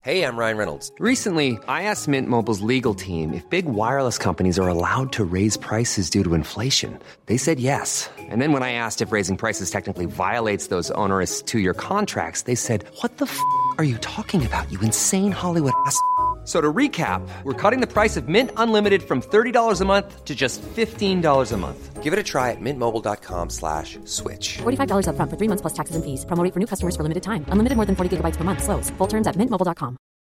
Hey, I'm Ryan Reynolds. Recently, I asked Mint Mobile's legal team if big wireless companies are allowed to raise prices due to inflation. They said yes. And then when I asked if raising prices technically violates those onerous two-year contracts, they said, "What the f*** are you talking about, you insane Hollywood ass?" So to recap, we're cutting the price of Mint Unlimited from $30 a month to just $15 a month. Give it a try at mintmobile.com/switch. $45 up front for 3 months plus taxes and fees. Promo rate for new customers for limited time. Unlimited more than 40 gigabytes per month. Slows full terms at mintmobile.com.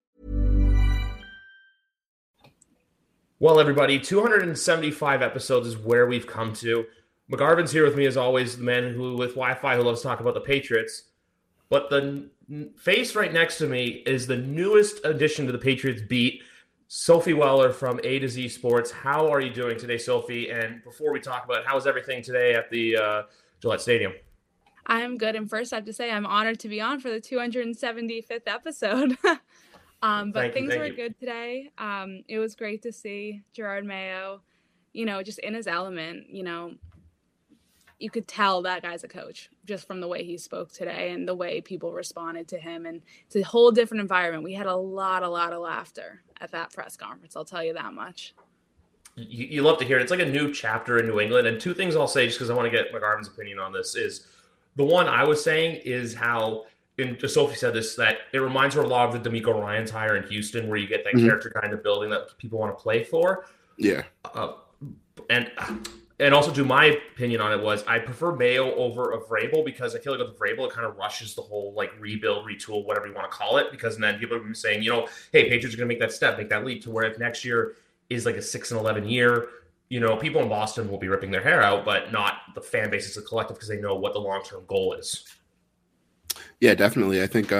Well, everybody, 275 episodes is where we've come to. McGarvin's here with me as always, the man who with Wi-Fi who loves to talk about the Patriots. But the face right next to me is the newest addition to the Patriots beat, Sophie Weller from A to Z Sports. How are you doing today, Sophie? And before we talk about it, how is everything today at the Gillette Stadium? I'm good. And first, I have to say I'm honored to be on for the 275th episode. But things were good today. It was great to see Gerard Mayo, just in his element. You could tell that guy's a coach just from the way he spoke today and the way people responded to him. And it's a whole different environment. We had a lot of laughter at that press conference. I'll tell you that much. You love to hear it. It's like a new chapter in New England. And two things I'll say, just because I want to get McGarvin's opinion on this, is the one I was saying is how, and Sophie said this, that it reminds her a lot of the D'Amico Ryans hire in Houston, where you get that character kind of building that people want to play for. Yeah. And also, to my opinion on it was, I prefer Mayo over a Vrabel, because I feel like with Vrabel, it kind of rushes the whole rebuild, retool, whatever you want to call it. Because then people are saying, hey, Patriots are going to make that step, make that leap to where if next year is like a 6-11 year, people in Boston will be ripping their hair out, but not the fan base as a collective, because they know what the long-term goal is. Yeah, definitely. I think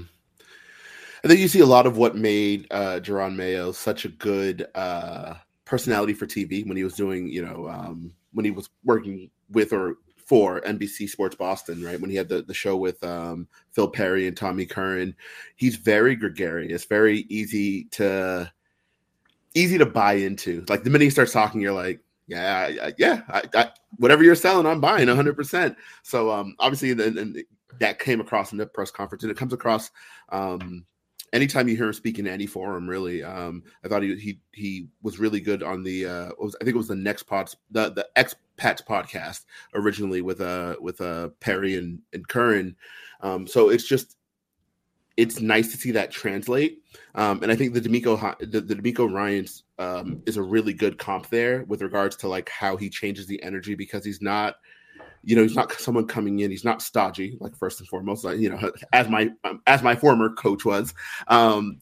you see a lot of what made Gerard Mayo such a good personality for TV when he was doing, when he was working with or for NBC Sports Boston, right? When he had the show with Phil Perry and Tommy Curran. He's very gregarious, very easy to buy into. Like the minute he starts talking, you're like, I whatever you're selling, I'm buying 100%. So obviously, and that came across in the press conference, and it comes across anytime you hear him speak in any forum. Really, I thought he was really good on the I think it was the the Expats podcast originally with Perry and Curran. So it's nice to see that translate. And I think the D'Amico Ryans is a really good comp there with regards to how he changes the energy, because he's not someone coming in. He's not stodgy, first and foremost, as my former coach was. And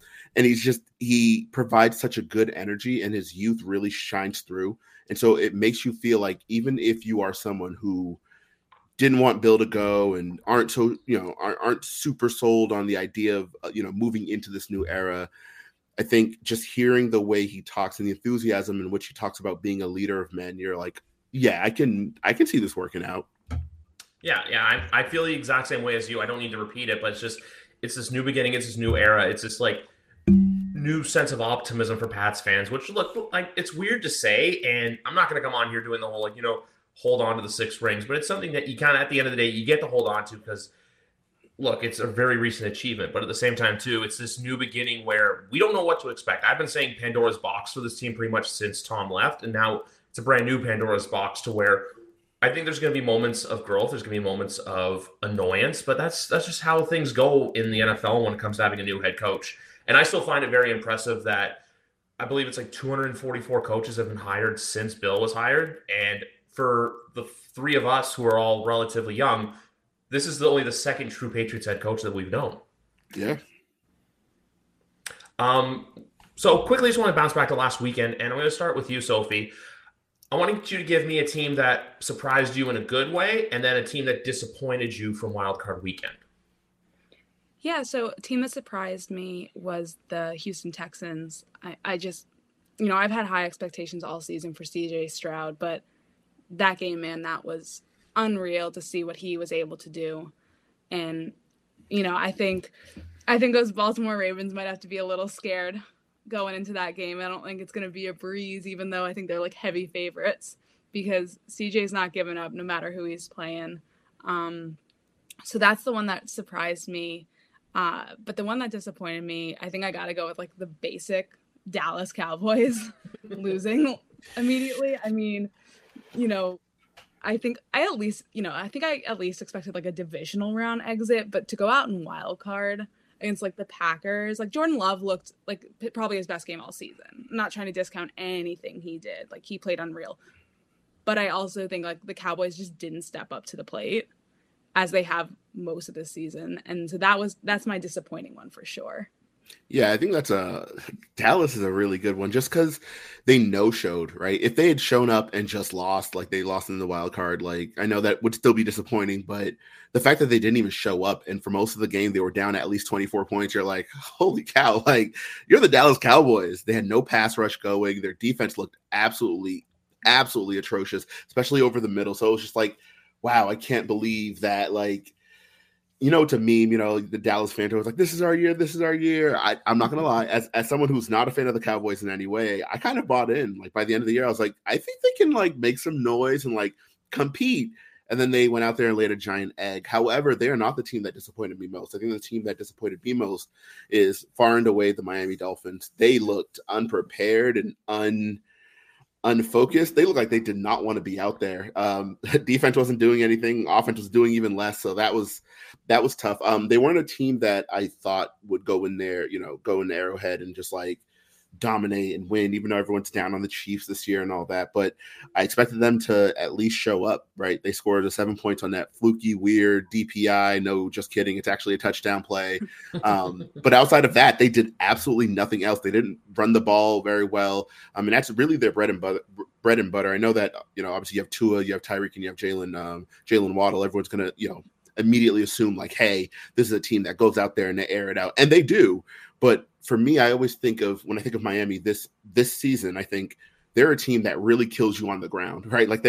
he provides such a good energy, and his youth really shines through. And so it makes you feel like, even if you are someone who didn't want Bill to go and aren't super sold on the idea of, moving into this new era, I think just hearing the way he talks and the enthusiasm in which he talks about being a leader of men, you're like, yeah, I can see this working out. Yeah. I feel the exact same way as you. I don't need to repeat it, but it's this new beginning. It's this new era. It's this new sense of optimism for Pats fans, which it's weird to say. And I'm not going to come on here doing the whole, hold on to the 6 rings, but it's something that you kind of, at the end of the day, you get to hold on to, because look, it's a very recent achievement, but at the same time too, it's this new beginning where we don't know what to expect. I've been saying Pandora's box for this team pretty much since Tom left. And now it's a brand new Pandora's box, to where I think there's going to be moments of growth. There's going to be moments of annoyance, but that's just how things go in the NFL when it comes to having a new head coach. And I still find it very impressive that I believe it's 244 coaches have been hired since Bill was hired. And for the 3 of us who are all relatively young, this is only the second true Patriots head coach that we've known. Yeah. So quickly, just want to bounce back to last weekend, and I'm going to start with you, Sophie. I want you to give me a team that surprised you in a good way, and then a team that disappointed you from Wild Card Weekend. Yeah, so a team that surprised me was the Houston Texans. I just, I've had high expectations all season for CJ Stroud, but that game, man, that was unreal to see what he was able to do. And, I think those Baltimore Ravens might have to be a little scared going into that game. I don't think it's going to be a breeze, even though I think they're heavy favorites, because CJ's not giving up no matter who he's playing. So that's the one that surprised me. But the one that disappointed me, I think I got to go with like the basic Dallas Cowboys losing immediately. I mean, you know, I think I at least expected like a divisional round exit, but to go out in wild card against like the Packers, like Jordan Love looked like probably his best game all season. I'm not trying to discount anything he did. Like he played unreal. But I also think like the Cowboys just didn't step up to the plate as they have most of this season. And so that's my disappointing one for sure. Yeah, I think Dallas is a really good one just because they no-showed, right? If they had shown up and just lost, like they lost in the wild card, like I know that would still be disappointing, but the fact that they didn't even show up and for most of the game they were down at least 24 points, you're like, holy cow, like you're the Dallas Cowboys. They had no pass rush going. Their defense looked absolutely atrocious, especially over the middle. So it was just like, wow, I can't believe that, like, to meme, the Dallas fan was like, this is our year. I'm not going to lie. As someone who's not a fan of the Cowboys in any way, I kind of bought in. Like by the end of the year, I was like, I think they can like make some noise and like compete. And then they went out there and laid a giant egg. However, they are not the team that disappointed me most. I think the team that disappointed me most is far and away the Miami Dolphins. They looked unprepared and unfocused. They look like they did not want to be out there. Defense wasn't doing anything. Offense was doing even less. So that was tough. They weren't a team that I thought would go in there, go in Arrowhead and just like dominate and win, even though everyone's down on the Chiefs this year and all that. But I expected them to at least show up, right? They scored 7 points on that fluky, weird DPI. No, just kidding. It's actually a touchdown play. But outside of that, they did absolutely nothing else. They didn't run the ball very well. I mean, that's really their bread and butter. I know that, obviously you have Tua, you have Tyreek, and you have Jalen Waddle. Everyone's going to, immediately assume like, hey, this is a team that goes out there and they air it out. And they do. But for me, I always think when I think of Miami this season, I think they're a team that really kills you on the ground, right? Like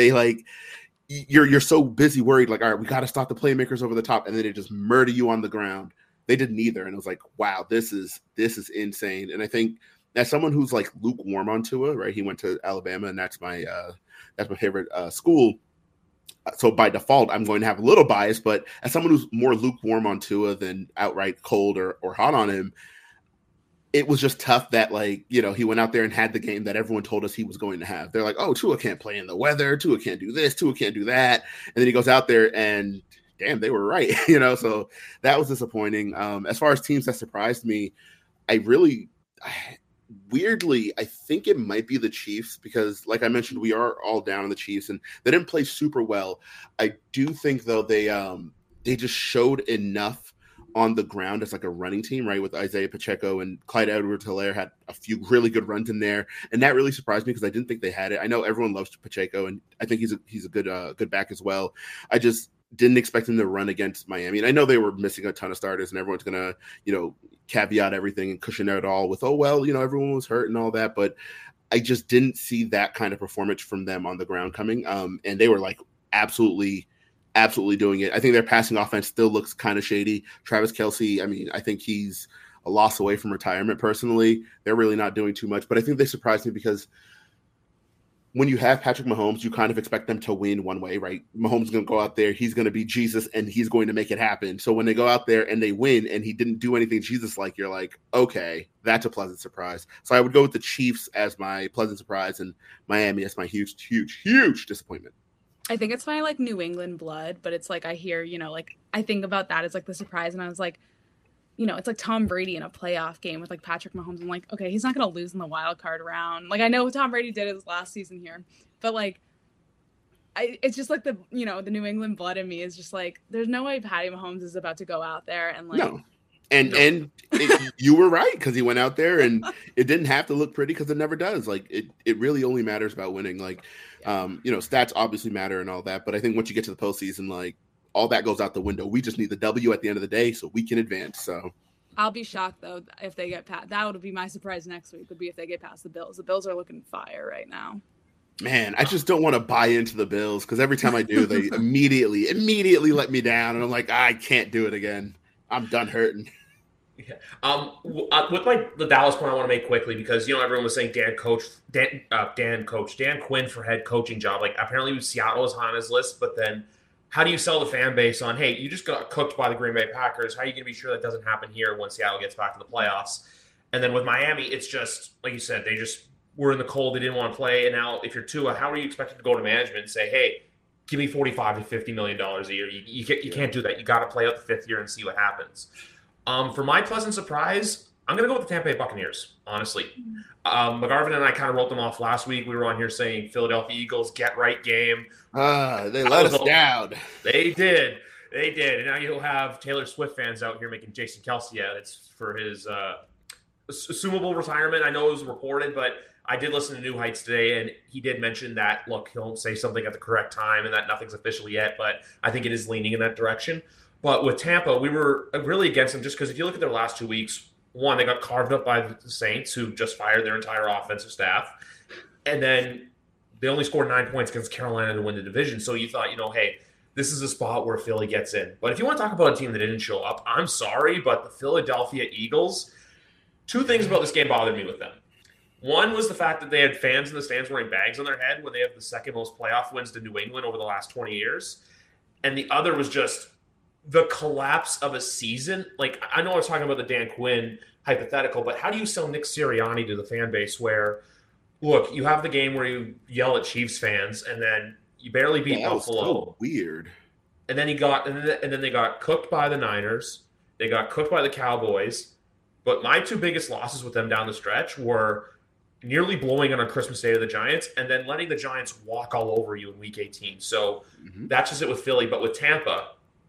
you're so busy worried, like, all right, we got to stop the playmakers over the top. And then they just murder you on the ground. They did neither. And it was like, wow, this is insane. And I think as someone who's like lukewarm on Tua, right? He went to Alabama and that's my favorite school. So by default, I'm going to have a little bias, but as someone who's more lukewarm on Tua than outright cold or hot on him, it was just tough that he went out there and had the game that everyone told us he was going to have. They're like, oh, Tua can't play in the weather. Tua can't do this. Tua can't do that. And then he goes out there and damn, they were right. So that was disappointing. As far as teams that surprised me, weirdly, I think it might be the Chiefs because, like I mentioned, we are all down on the Chiefs, and they didn't play super well. I do think, though, they just showed enough on the ground as like a running team, right? With Isaiah Pacheco and Clyde Edwards-Helaire had a few really good runs in there, and that really surprised me because I didn't think they had it. I know everyone loves Pacheco, and I think he's a good back as well. I just didn't expect him to run against Miami. And I know they were missing a ton of starters and everyone's going to, caveat everything and cushion it all with, oh, well, everyone was hurt and all that. But I just didn't see that kind of performance from them on the ground coming. And they were like absolutely doing it. I think their passing offense still looks kind of shady. Travis Kelce, I mean, I think he's a loss away from retirement personally. They're really not doing too much. But I think they surprised me because when you have Patrick Mahomes, you kind of expect them to win one way, right? Mahomes is going to go out there, he's going to be Jesus, and he's going to make it happen. So when they go out there and they win and he didn't do anything Jesus-like, you're like, okay, that's a pleasant surprise. So I would go with the Chiefs as my pleasant surprise and Miami as my huge, huge, huge disappointment. I think it's my like New England blood, but it's like I hear, like I think about that as like the surprise, and I was like, it's like Tom Brady in a playoff game with like Patrick Mahomes. I'm like, okay, he's not going to lose in the wild card round. Like I know what Tom Brady did his last season here, but like, it's just like the New England blood in me is just like, there's no way Patty Mahomes is about to go out there and like. No. And you were right because he went out there and it didn't have to look pretty because it never does. Like it really only matters about winning. Like, stats obviously matter and all that. But I think once you get to the postseason, like, all that goes out the window. We just need the W at the end of the day so we can advance. So I'll be shocked though if they get past. That would be my surprise next week. Would be if they get past the Bills. The Bills are looking fire right now. Man, I just don't want to buy into the Bills because every time I do, they immediately let me down, and I'm like, I can't do it again. I'm done hurting. Yeah. With the Dallas point, I want to make quickly because everyone was saying Dan Quinn for head coaching job. Like apparently Seattle was on his list, but then how do you sell the fan base on, hey, you just got cooked by the Green Bay Packers. How are you going to be sure that doesn't happen here when Seattle gets back to the playoffs? And then with Miami, it's just, like you said, they just were in the cold. They didn't want to play. And now if you're Tua, how are you expected to go to management and say, hey, give me $45 to $50 million a year? You can't do that. You got to play out the fifth year and see what happens. For my pleasant surprise, I'm going to go with the Tampa Bay Buccaneers, honestly. McGarvin and I kind of wrote them off last week. We were on here saying Philadelphia Eagles, get right game. They let us down. They did. And now you'll have Taylor Swift fans out here making Jason Kelce it's for his assumable retirement. I know it was reported, but I did listen to New Heights today, and he did mention that, look, he'll say something at the correct time and that nothing's official yet, but I think it is leaning in that direction. But with Tampa, we were really against them just because if you look at their last 2 weeks, one, they got carved up by the Saints, who just fired their entire offensive staff. And then they only scored 9 points against Carolina to win the division. So you thought, hey, this is a spot where Philly gets in. But if you want to talk about a team that didn't show up, I'm sorry, but the Philadelphia Eagles, 2 things about this game bothered me with them. One was the fact that they had fans in the stands wearing bags on their head when they have the second most playoff wins to New England over the last 20 years. And the other was just the collapse of a season. Like, I know I was talking about the Dan Quinn hypothetical, but how do you sell Nick Sirianni to the fan base where, look, you have the game where you yell at Chiefs fans and then you barely beat Buffalo. So weird. And then they got cooked by the Niners. They got cooked by the Cowboys. But my 2 biggest losses with them down the stretch were nearly blowing it on Christmas Day to the Giants and then letting the Giants walk all over you in Week 18. So that's just it with Philly. But with Tampa,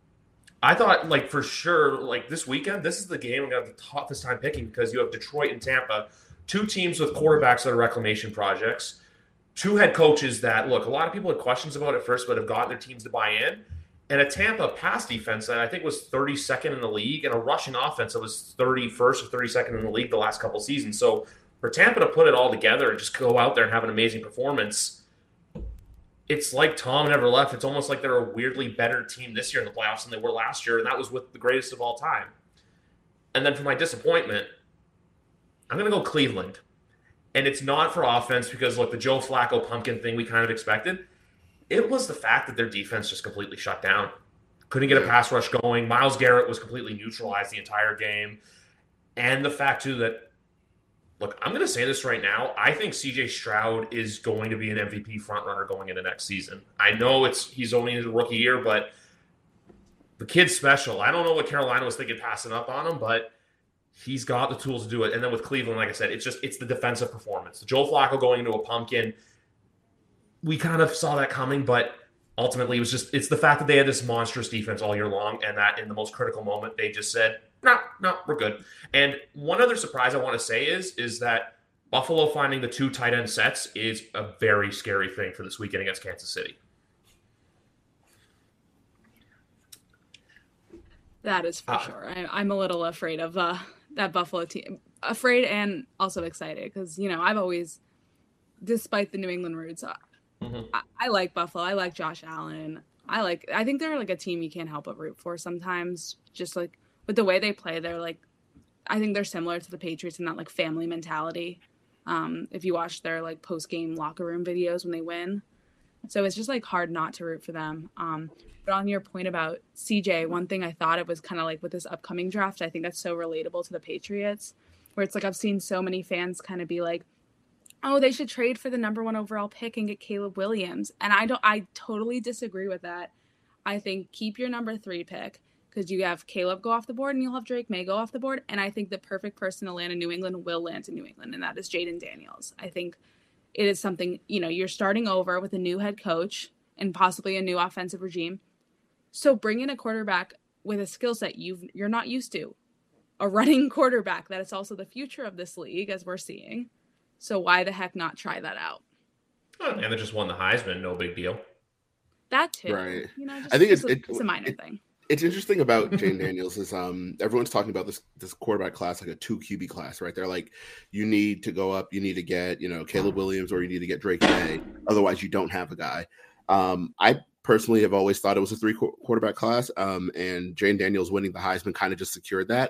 I thought, like, for sure, like, this weekend, this is the game I'm going to have the toughest time picking because you have Detroit and Tampa, 2 teams with quarterbacks that are reclamation projects, 2 head coaches that, look, a lot of people had questions about at first but have gotten their teams to buy in, and a Tampa pass defense that I think was 32nd in the league and a rushing offense that was 31st or 32nd in the league the last couple seasons. So for Tampa to put it all together and just go out there and have an amazing performance, it's like Tom never left. It's almost like they're a weirdly better team this year in the playoffs than they were last year, and that was with the greatest of all time. And then for my disappointment, I'm going to go Cleveland. And it's not for offense because, look, the Joe Flacco pumpkin thing we kind of expected. It was the fact that their defense just completely shut down. Couldn't get a pass rush going. Myles Garrett was completely neutralized the entire game. And the fact, too, that, look, I'm going to say this right now. I think C.J. Stroud is going to be an MVP frontrunner going into next season. I know he's only in his rookie year, but the kid's special. I don't know what Carolina was thinking passing up on him, but he's got the tools to do it. And then with Cleveland, like I said, it's the defensive performance. Joe Flacco going into a pumpkin, we kind of saw that coming, but ultimately it's the fact that they had this monstrous defense all year long and that in the most critical moment, they just said, no, we're good. And one other surprise I want to say is that Buffalo finding the 2 tight end sets is a very scary thing for this weekend against Kansas City. That is for sure. I'm a little afraid of that Buffalo team. Afraid and also excited because, I've always, despite the New England roots, I like Buffalo. I like Josh Allen. I think they're like a team you can't help but root for sometimes. Just like with the way they play, they're like, I think they're similar to the Patriots in that like family mentality. If you watch their like post-game locker room videos when they win. So it's just like hard not to root for them. But on your point about CJ, one thing I thought it was kind of like with this upcoming draft, I think that's so relatable to the Patriots, where it's like I've seen so many fans kind of be like, oh, they should trade for the number 1 overall pick and get Caleb Williams. And I totally disagree with that. I think keep your number 3 pick because you have Caleb go off the board and you'll have Drake May go off the board. And I think the perfect person to land in New England will land in New England, and that is Jaden Daniels. I think it is something, you're starting over with a new head coach and possibly a new offensive regime. So bring in a quarterback with a skill set you're not used to, a running quarterback that is also the future of this league, as we're seeing. So why the heck not try that out? And they just won the Heisman. No big deal. That too. Right. I think it's a minor thing. It's interesting about Jaden Daniels is everyone's talking about this quarterback class like a 2 QB class, right? They're like, you need to go up, you need to get, Caleb Williams or you need to get Drake May. Otherwise you don't have a guy. I personally have always thought it was a 3 quarterback class. And Jaden Daniels winning the Heisman kind of just secured that.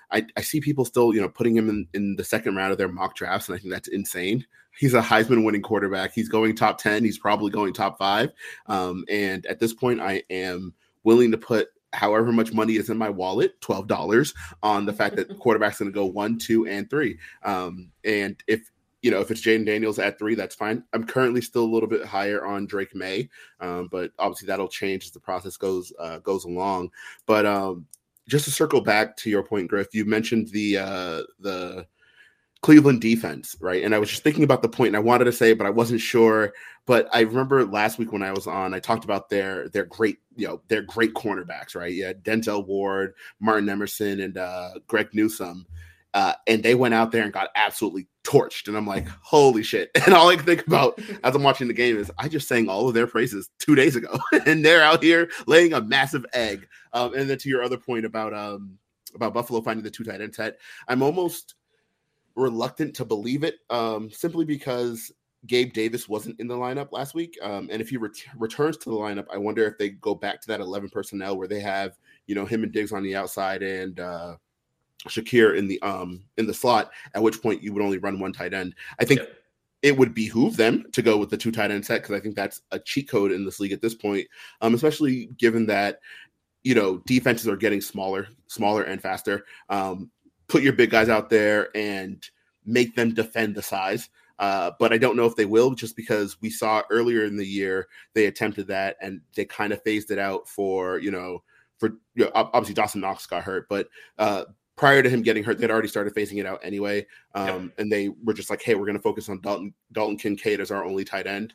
I see people still, putting him in the second round of their mock drafts, and I think that's insane. He's a Heisman winning quarterback. He's going top 10. He's probably going top 5. And at this point, I am willing to put however much money is in my wallet, $12, on the fact that the quarterback's going to go 1, 2, and 3. And if it's Jaden Daniels at 3, that's fine. I'm currently still a little bit higher on Drake May, but obviously that'll change as the process goes along. But just to circle back to your point, Griff, you mentioned the Cleveland defense, right? And I was just thinking about the point, and I wanted to say, but I wasn't sure. But I remember last week when I was on, I talked about their great cornerbacks, right? Yeah, Denzel Ward, Martin Emerson, and Greg Newsome. And they went out there and got absolutely torched. And I'm like, holy shit. And all I can think about as I'm watching the game is I just sang all of their praises 2 days ago. And they're out here laying a massive egg. And then to your other point about Buffalo finding the 2 tight end set, I'm almost reluctant to believe it, simply because Gabe Davis wasn't in the lineup last week. And if he returns to the lineup, I wonder if they go back to that 11 personnel where they have, him and Diggs on the outside and Shakir in the slot, at which point you would only run 1 tight end. I think it would behoove them to go with the 2 tight end set, because I think that's a cheat code in this league at this point, especially given that, defenses are getting smaller and faster. Put your big guys out there and make them defend the size. But I don't know if they will, just because we saw earlier in the year they attempted that and they kind of phased it out for obviously Dawson Knox got hurt, but prior to him getting hurt, they'd already started phasing it out anyway. And they were just like, hey, we're going to focus on Dalton Kincaid as our only tight end.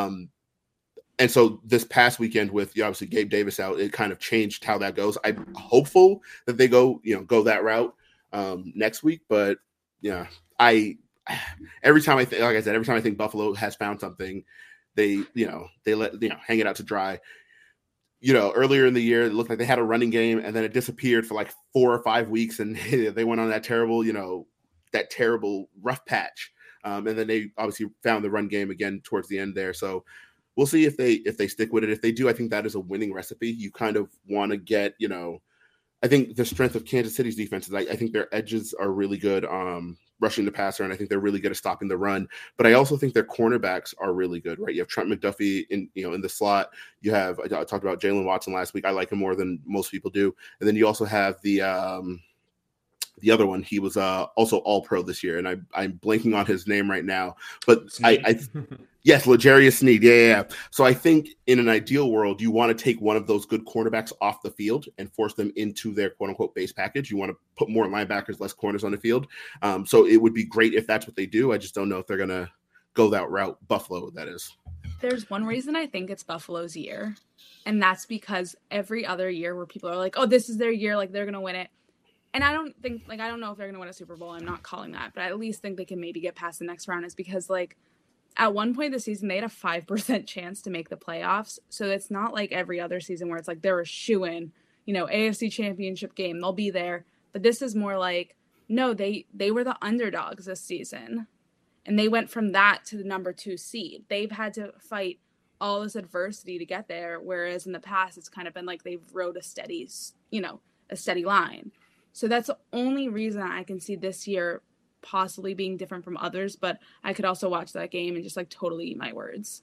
And so this past weekend with obviously Gabe Davis out, it kind of changed how that goes. I'm hopeful that they go that route next week. But yeah, every time I think Buffalo has found something, they let hang it out to dry. Earlier in the year, it looked like they had a running game, and then it disappeared for like 4 or 5 weeks, and they went on that terrible rough patch. And then they obviously found the run game again towards the end there. So we'll see if they stick with it. If they do, I think that is a winning recipe. You kind of want to get, I think the strength of Kansas City's defense is I think their edges are really good rushing the passer, and I think they're really good at stopping the run. But I also think their cornerbacks are really good, right? You have Trent McDuffie in the slot. You have, I talked about Jalen Watson last week. I like him more than most people do. And then you also have the other one. He was also All-Pro this year, and I'm blanking on his name right now. But yes, L'Jarius Sneed. Yeah. So I think in an ideal world, you want to take one of those good cornerbacks off the field and force them into their quote-unquote base package. You want to put more linebackers, less corners on the field. So it would be great if that's what they do. I just don't know if they're going to go that route. Buffalo, that is. There's one reason I think it's Buffalo's year, and that's because every other year where people are like, oh, this is their year, like they're going to win it. And I don't know if they're going to win a Super Bowl. I'm not calling that, but I at least think they can maybe get past the next round, is because at one point this season, they had a 5% chance to make the playoffs. So it's not like every other season where it's like they're a shoo-in, AFC championship game, they'll be there. But this is more like, no, they were the underdogs this season. And they went from that to the number 2 seed. They've had to fight all this adversity to get there. Whereas in the past, it's kind of been like they've rode a steady line. So that's the only reason I can see this year possibly being different from others, but I could also watch that game and just totally eat my words.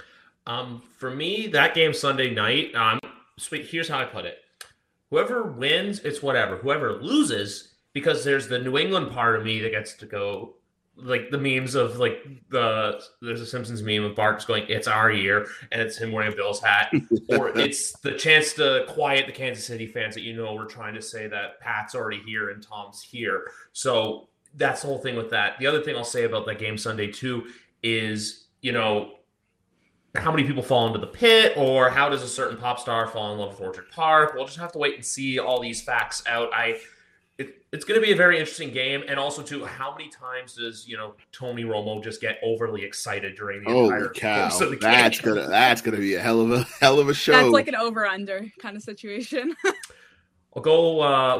For me, that game Sunday night, here's how I put it. Whoever wins, it's whatever. Whoever loses, because there's the New England part of me that gets to go, like the memes of there's a Simpsons meme of Bart just going, it's our year, and it's him wearing a Bills hat. Or it's the chance to quiet the Kansas City fans that we're trying to say that Pat's already here and Tom's here. So that's the whole thing with that. The other thing I'll say about that game Sunday too is, how many people fall into the pit, or how does a certain pop star fall in love with Orchard Park? We'll just have to wait and see all these facts out. It's going to be a very interesting game. And also, too, how many times does, Tony Romo just get overly excited during the entire course of the game? That's gonna be a hell of a show. That's like an over-under kind of situation. I'll go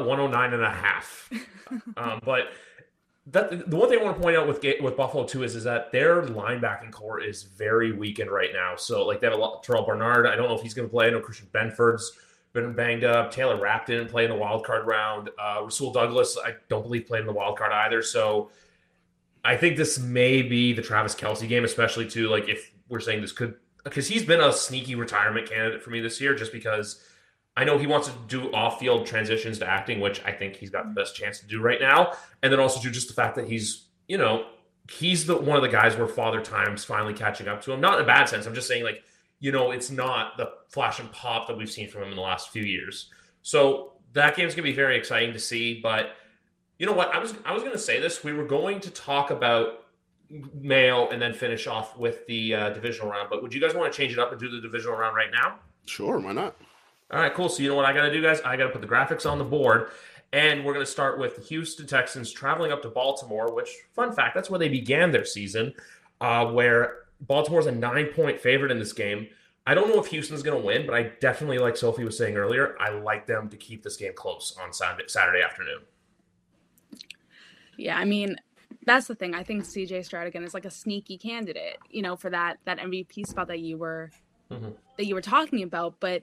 109.5. But the one thing I want to point out with Buffalo, too, is that their linebacking core is very weakened right now. So, they have a lot, Terrell Bernard. I don't know if he's going to play. I know Christian Benford's been banged up. Taylor Rapp didn't play in the wild card round. Rasul Douglas, I don't believe, played in the wild card either. So I think this may be the Travis Kelce game, especially too, like if we're saying this could, because he's been a sneaky retirement candidate for me this year, just because I know he wants to do off-field transitions to acting, which I think he's got the best chance to do right now. And then also just the fact that he's one of the guys where Father Time's finally catching up to him. Not in a bad sense. I'm just saying, like, it's not the flash and pop that we've seen from him in the last few years. So that game's going to be very exciting to see. But you know what? I was going to say this. We were going to talk about Mayo and then finish off with the divisional round. But would you guys want to change it up and do the divisional round right now? Sure, why not? All right, cool. So you know what I got to do, guys? I got to put the graphics on the board. And we're going to start with the Houston Texans traveling up to Baltimore, which, fun fact, that's where they began their season, where Baltimore's a 9-point favorite in this game. I don't know if Houston's going to win, but I definitely, like Sophie was saying earlier, I like them to keep this game close on Saturday afternoon. Yeah, I mean, that's the thing. I think CJ Stroud again is like a sneaky candidate, for that MVP spot that you were talking about. But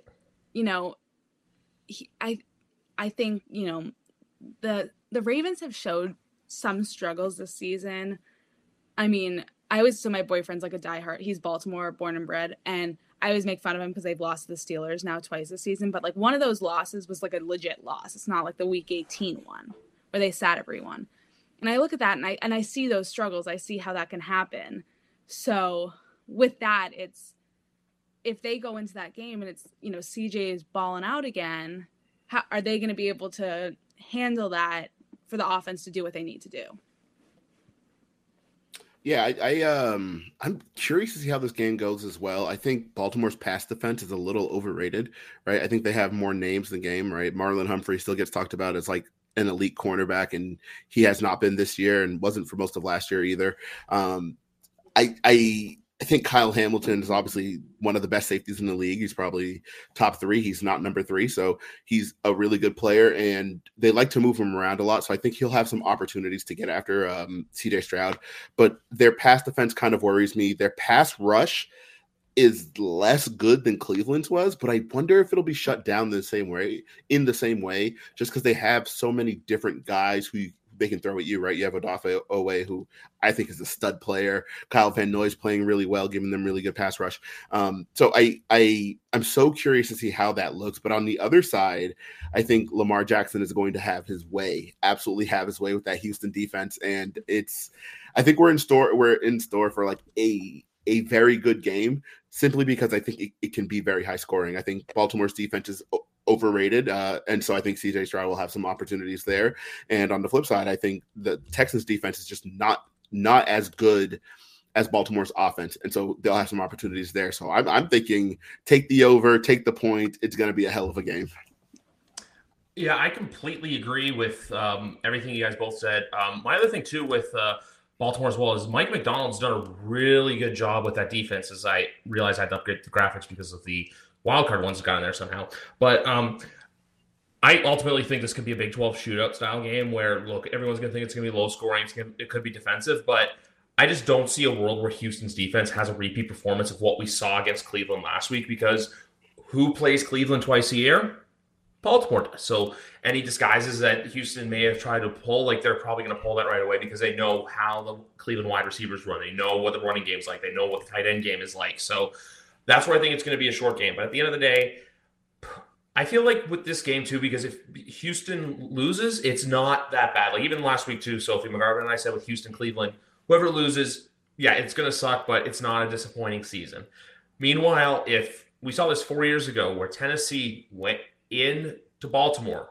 I think the Ravens have showed some struggles this season. I mean, my boyfriend's like a diehard. He's Baltimore born and bred, and I always make fun of him because they've lost to the Steelers now twice this season. But like one of those losses was like a legit loss. It's not like the Week 18 one where they sat everyone. And I look at that and I see those struggles. I see how that can happen. So with that, it's if they go into that game and it's CJ is balling out again, how are they going to be able to handle that for the offense to do what they need to do? Yeah, I'm curious to see how this game goes as well. I think Baltimore's pass defense is a little overrated, right? I think they have more names in the game, right? Marlon Humphrey still gets talked about as like an elite cornerback, and he has not been this year and wasn't for most of last year either. I think Kyle Hamilton is obviously one of the best safeties in the league. He's probably top 3. He's not number 3. So he's a really good player, and they like to move him around a lot. So I think he'll have some opportunities to get after CJ Stroud. But their pass defense kind of worries me. Their pass rush is less good than Cleveland's was, but I wonder if it'll be shut down in the same way, just because they have so many different guys who they can throw at you, right? You have Odafe Owe, who I think is a stud player. Kyle Van Noy's playing really well, giving them really good pass rush. So I'm so curious to see how that looks. But on the other side, I think Lamar Jackson is going to have his way, absolutely have his way with that Houston defense. And I think we're in store for like a very good game, simply because I think it can be very high scoring. I think Baltimore's defense is overrated. And so I think CJ Stroud will have some opportunities there. And on the flip side, I think the Texans defense is just not as good as Baltimore's offense. And so they'll have some opportunities there. So I'm thinking take the over, take the point. It's going to be a hell of a game. Yeah, I completely agree with everything you guys both said. My other thing too with Baltimore as well is Mike McDonald's done a really good job with that defense, as I realized I had to upgrade the graphics because of the wildcard ones that got in there somehow. But I ultimately think this could be a Big 12 shootout style game where, look, everyone's going to think it's going to be low scoring. It could be defensive, but I just don't see a world where Houston's defense has a repeat performance of what we saw against Cleveland last week, because who plays Cleveland twice a year? Baltimore does. So any disguises that Houston may have tried to pull, like they're probably going to pull that right away because they know how the Cleveland wide receivers run. They know what the running game's like. They know what the tight end game is like. So that's where I think it's going to be a short game. But at the end of the day, I feel like with this game too, because if Houston loses, it's not that bad. Like even last week too, Sophie McGarvin and I said with Houston, Cleveland, whoever loses, yeah, it's going to suck, but it's not a disappointing season. Meanwhile, if we saw this 4 years ago where Tennessee went in to Baltimore,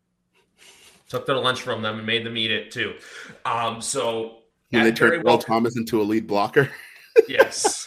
took their lunch from them and made them eat it too. So when they turned Will Thomas into a lead blocker. Yes.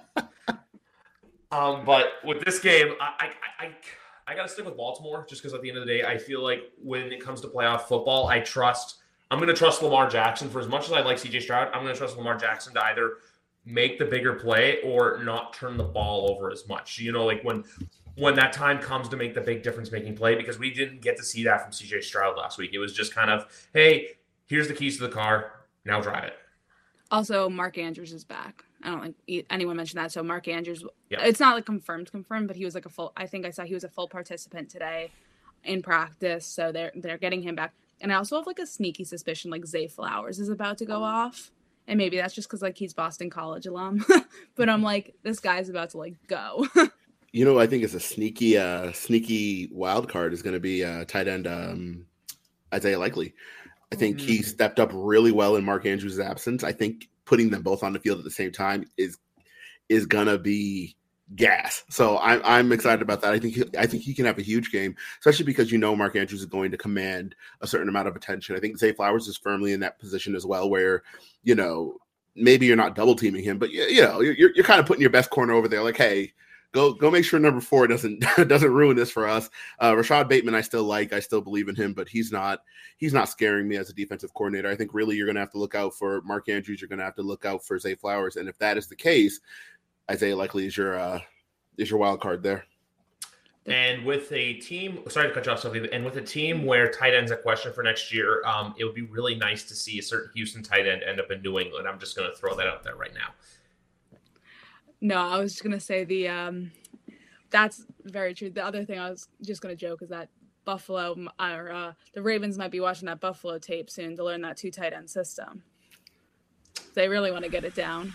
But with this game, I got to stick with Baltimore just because at the end of the day, I feel like when it comes to playoff football, I'm going to trust Lamar Jackson. For as much as I like CJ Stroud, I'm going to trust Lamar Jackson to either make the bigger play or not turn the ball over as much. You know, like when that time comes to make the big difference-making play, because we didn't get to see that from CJ Stroud last week. It was just kind of, hey, here's the keys to the car, now drive it. Also, Mark Andrews is back. I don't think anyone mentioned that. So Mark Andrews, Yeah. it's not like confirmed, but he was like I think I saw he was a full participant today in practice. So they're getting him back. And I also have like a sneaky suspicion like Zay Flowers is about to go off. And maybe that's just because like he's Boston College alum. But I'm like, this guy's about to like go. You know, I think it's a sneaky wild card is going to be tight end Isaiah Likely. I think he stepped up really well in Mark Andrews' absence. I think putting them both on the field at the same time is gonna be gas. So I'm excited about that. I think he can have a huge game, especially because Mark Andrews is going to command a certain amount of attention. I think Zay Flowers is firmly in that position as well, where maybe you're not double teaming him, but you're kind of putting your best corner over there, like, hey. Go make sure number 4 doesn't ruin this for us. Rashad Bateman, I still believe in him, but he's not scaring me as a defensive coordinator. I think really you're going to have to look out for Mark Andrews. You're going to have to look out for Zay Flowers, and if that is the case, Isaiah Likely is your wild card there. And with a team, sorry to cut you off, Sophie, and with a team where tight end's a question for next year, it would be really nice to see a certain Houston tight end end up in New England. I'm just going to throw that out there right now. No, I was just gonna say that's very true. The other thing I was just gonna joke is that Buffalo or the Ravens might be watching that Buffalo tape soon to learn that 2 tight end system. They really want to get it down.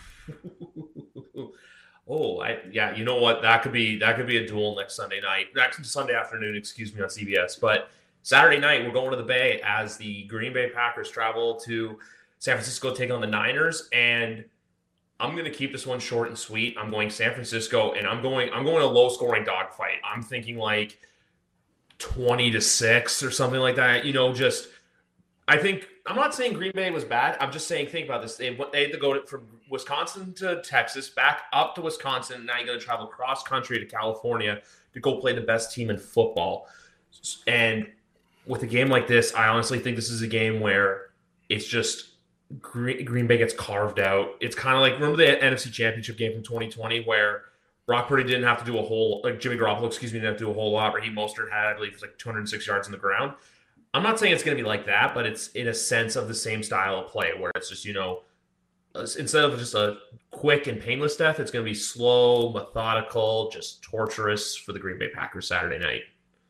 You know what? That could be a duel next Sunday afternoon, on CBS. But Saturday night, we're going to the Bay as the Green Bay Packers travel to San Francisco to take on the Niners, and I'm going to keep this one short and sweet. I'm going San Francisco, and I'm going a low-scoring dogfight. I'm thinking like 20-6 or something like that. I'm not saying Green Bay was bad. I'm just saying, think about this. They had to go from Wisconsin to Texas, back up to Wisconsin, and now you're going to travel cross-country to California to go play the best team in football. And with a game like this, I honestly think this is a game where it's just Green Bay gets carved out. It's kind of like, remember the NFC Championship game from 2020 where Brock Purdy didn't have to do Jimmy Garoppolo, didn't have to do a whole lot. Raheem Mostert had, I believe, it was like 206 yards on the ground. I'm not saying it's going to be like that, but it's in a sense of the same style of play where it's just, instead of just a quick and painless death, it's going to be slow, methodical, just torturous for the Green Bay Packers Saturday night.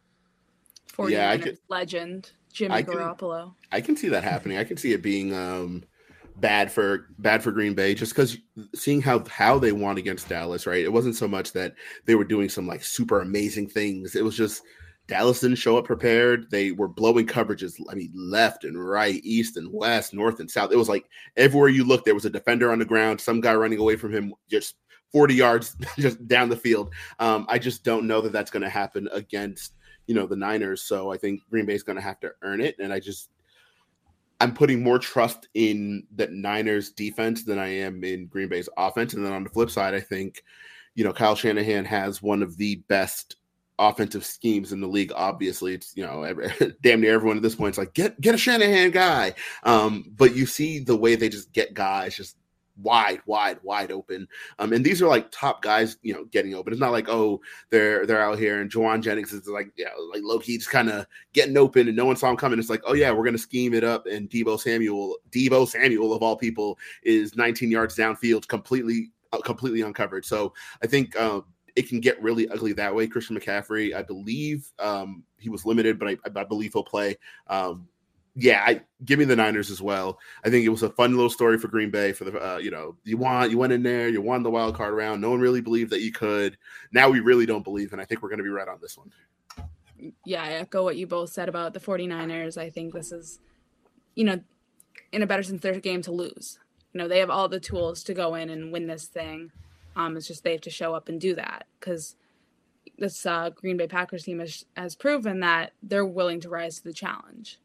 49ers legend Jimmy Garoppolo. I can see that happening. I can see it being bad for Green Bay, just because seeing how they won against Dallas, right? It wasn't so much that they were doing some like super amazing things. It was just Dallas didn't show up prepared. They were blowing coverages, left and right, east and west, north and south. It was like everywhere you looked, there was a defender on the ground, some guy running away from him, just 40 yards just down the field. I just don't know that that's going to happen against the Niners. So I think Green Bay is going to have to earn it. And I'm putting more trust in the Niners defense than I am in Green Bay's offense. And then on the flip side, I think, Kyle Shanahan has one of the best offensive schemes in the league. Obviously, it's, damn near everyone at this point is like, get a Shanahan guy. But you see the way they just get guys just wide open. And these are like top guys, getting open. It's not like, oh, they're out here and Juwan Jennings is like low-key just kind of getting open and no one saw him coming. It's like, oh yeah, we're going to scheme it up. And Deebo Samuel of all people is 19 yards downfield, completely uncovered. So I think, it can get really ugly that way. Christian McCaffrey, I believe he was limited, but I believe he'll play. Give me the Niners as well. I think it was a fun little story for Green Bay for the, you went in there, you won the wild card round. No one really believed that you could. Now we really don't believe, and I think we're going to be right on this one. Yeah, I echo what you both said about the 49ers. I think this is, in a better sense, their game to lose. They have all the tools to go in and win this thing. It's just they have to show up and do that because this Green Bay Packers team has proven that they're willing to rise to the challenge.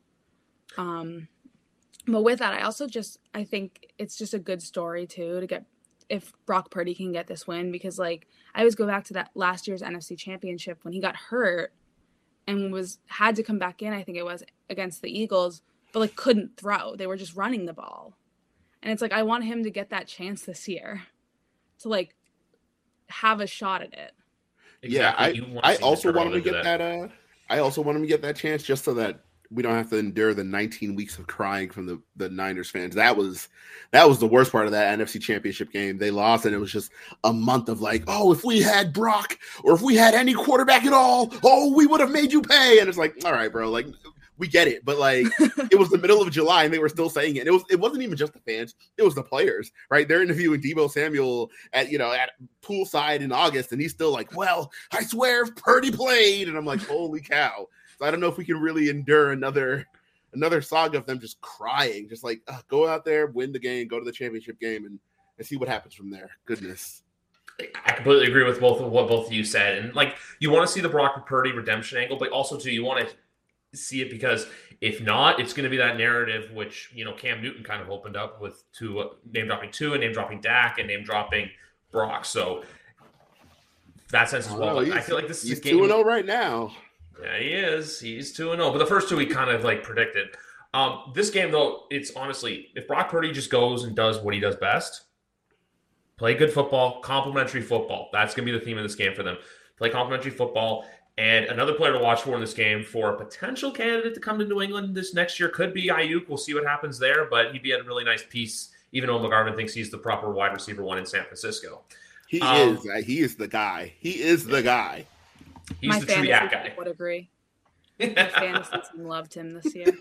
But with that, I think it's just a good story too to get if Brock Purdy can get this win, because I always go back to that last year's NFC Championship when he got hurt and had to come back in. I think it was against the Eagles, but couldn't throw. They were just running the ball, and it's I want him to get that chance this year to have a shot at it. Exactly. Yeah, I also want him to get that. I also want him to get that chance just so that we don't have to endure the 19 weeks of crying from the Niners fans. That was the worst part of that NFC Championship game. They lost, and it was just a month of like, oh, if we had Brock or if we had any quarterback at all, oh, we would have made you pay. And it's like, all right, bro, like we get it, but like it was the middle of July and they were still saying it. It wasn't even just the fans; it was the players, right? They're interviewing Deebo Samuel at poolside in August, and he's still like, "Well, I swear, if Purdy played," and I'm like, "Holy cow!" So I don't know if we can really endure another saga of them just crying, just like go out there, win the game, go to the championship game, and see what happens from there. Goodness. I completely agree with what both of you said, and like you want to see the Brock Purdy redemption angle, but also too you want to see it because if not, it's going to be that narrative which Cam Newton kind of opened up with name dropping Tua, name dropping Dak, and name dropping Brock. So that sense as well. I feel like this is a game. He's 2-0 right now. Yeah, he is. He's 2-0. But the first two we kind of like predicted. This game though, it's honestly, if Brock Purdy just goes and does what he does best, play good football, complimentary football. That's going to be the theme of this game for them. Play complimentary football. And another player to watch for in this game for a potential candidate to come to New England this next year could be Ayuk. We'll see what happens there, but he'd be a really nice piece, even though McGarvin thinks he's the proper wide receiver one in San Francisco. He is. He is the guy. He is the guy. He's My the true yak guy. Fantasy would agree. My fantasy team loved him this year.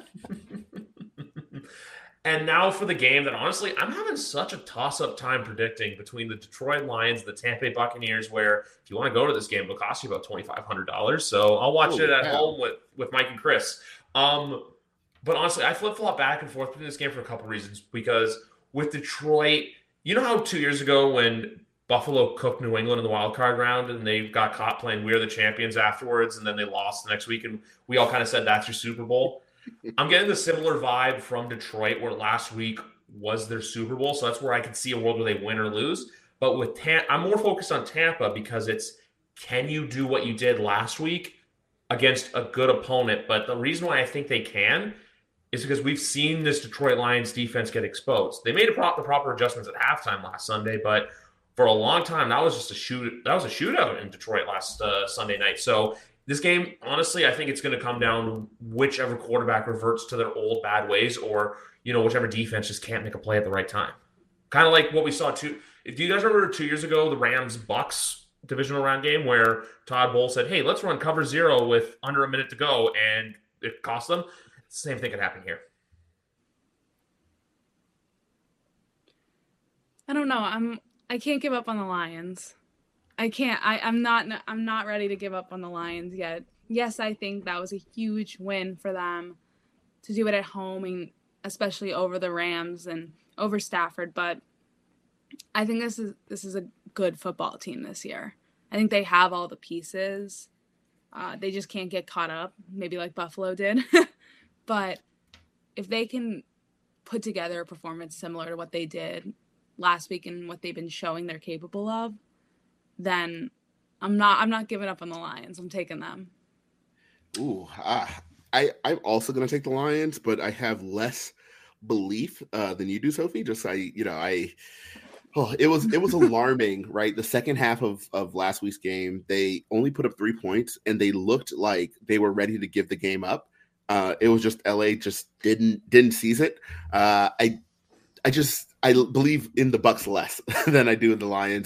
And now for the game that, honestly, I'm having such a toss-up time predicting between the Detroit Lions and the Tampa Bay Buccaneers, where if you want to go to this game, it'll cost you about $2,500. So I'll watch it at home with Mike and Chris. But honestly, I flip-flop back and forth between this game for a couple reasons. Because with Detroit, you know how 2 years ago when Buffalo cooked New England in the wild card round and they got caught playing We're the Champions afterwards, and then they lost the next week, and we all kind of said that's your Super Bowl? I'm getting the similar vibe from Detroit, where last week was their Super Bowl. So that's where I could see a world where they win or lose. But with I'm more focused on Tampa because it's, can you do what you did last week against a good opponent? But the reason why I think they can is because we've seen this Detroit Lions defense get exposed. They made the proper adjustments at halftime last Sunday, but for a long time, that was just a shootout in Detroit last Sunday night. So this game, honestly, I think it's going to come down to whichever quarterback reverts to their old bad ways, or whichever defense just can't make a play at the right time. Kind of like what we saw too. Do you guys remember 2 years ago the Rams-Bucks divisional round game where Todd Bowles said, "Hey, let's run cover zero with under a minute to go," and it cost them? Same thing could happen here. I don't know. I can't give up on the Lions. I can't. I'm not ready to give up on the Lions yet. Yes, I think that was a huge win for them to do it at home, and especially over the Rams and over Stafford. But I think this is a good football team this year. I think they have all the pieces. They just can't get caught up, maybe like Buffalo did. But if they can put together a performance similar to what they did last week and what they've been showing they're capable of, then I'm not giving up on the Lions. I'm taking them. Ooh, I'm also going to take the Lions, but I have less belief than you do, Sophie. Just it was alarming, right? The second half of last week's game, they only put up 3 points, and they looked like they were ready to give the game up. It was just LA just didn't seize it. I believe in the Bucks less than I do in the Lions.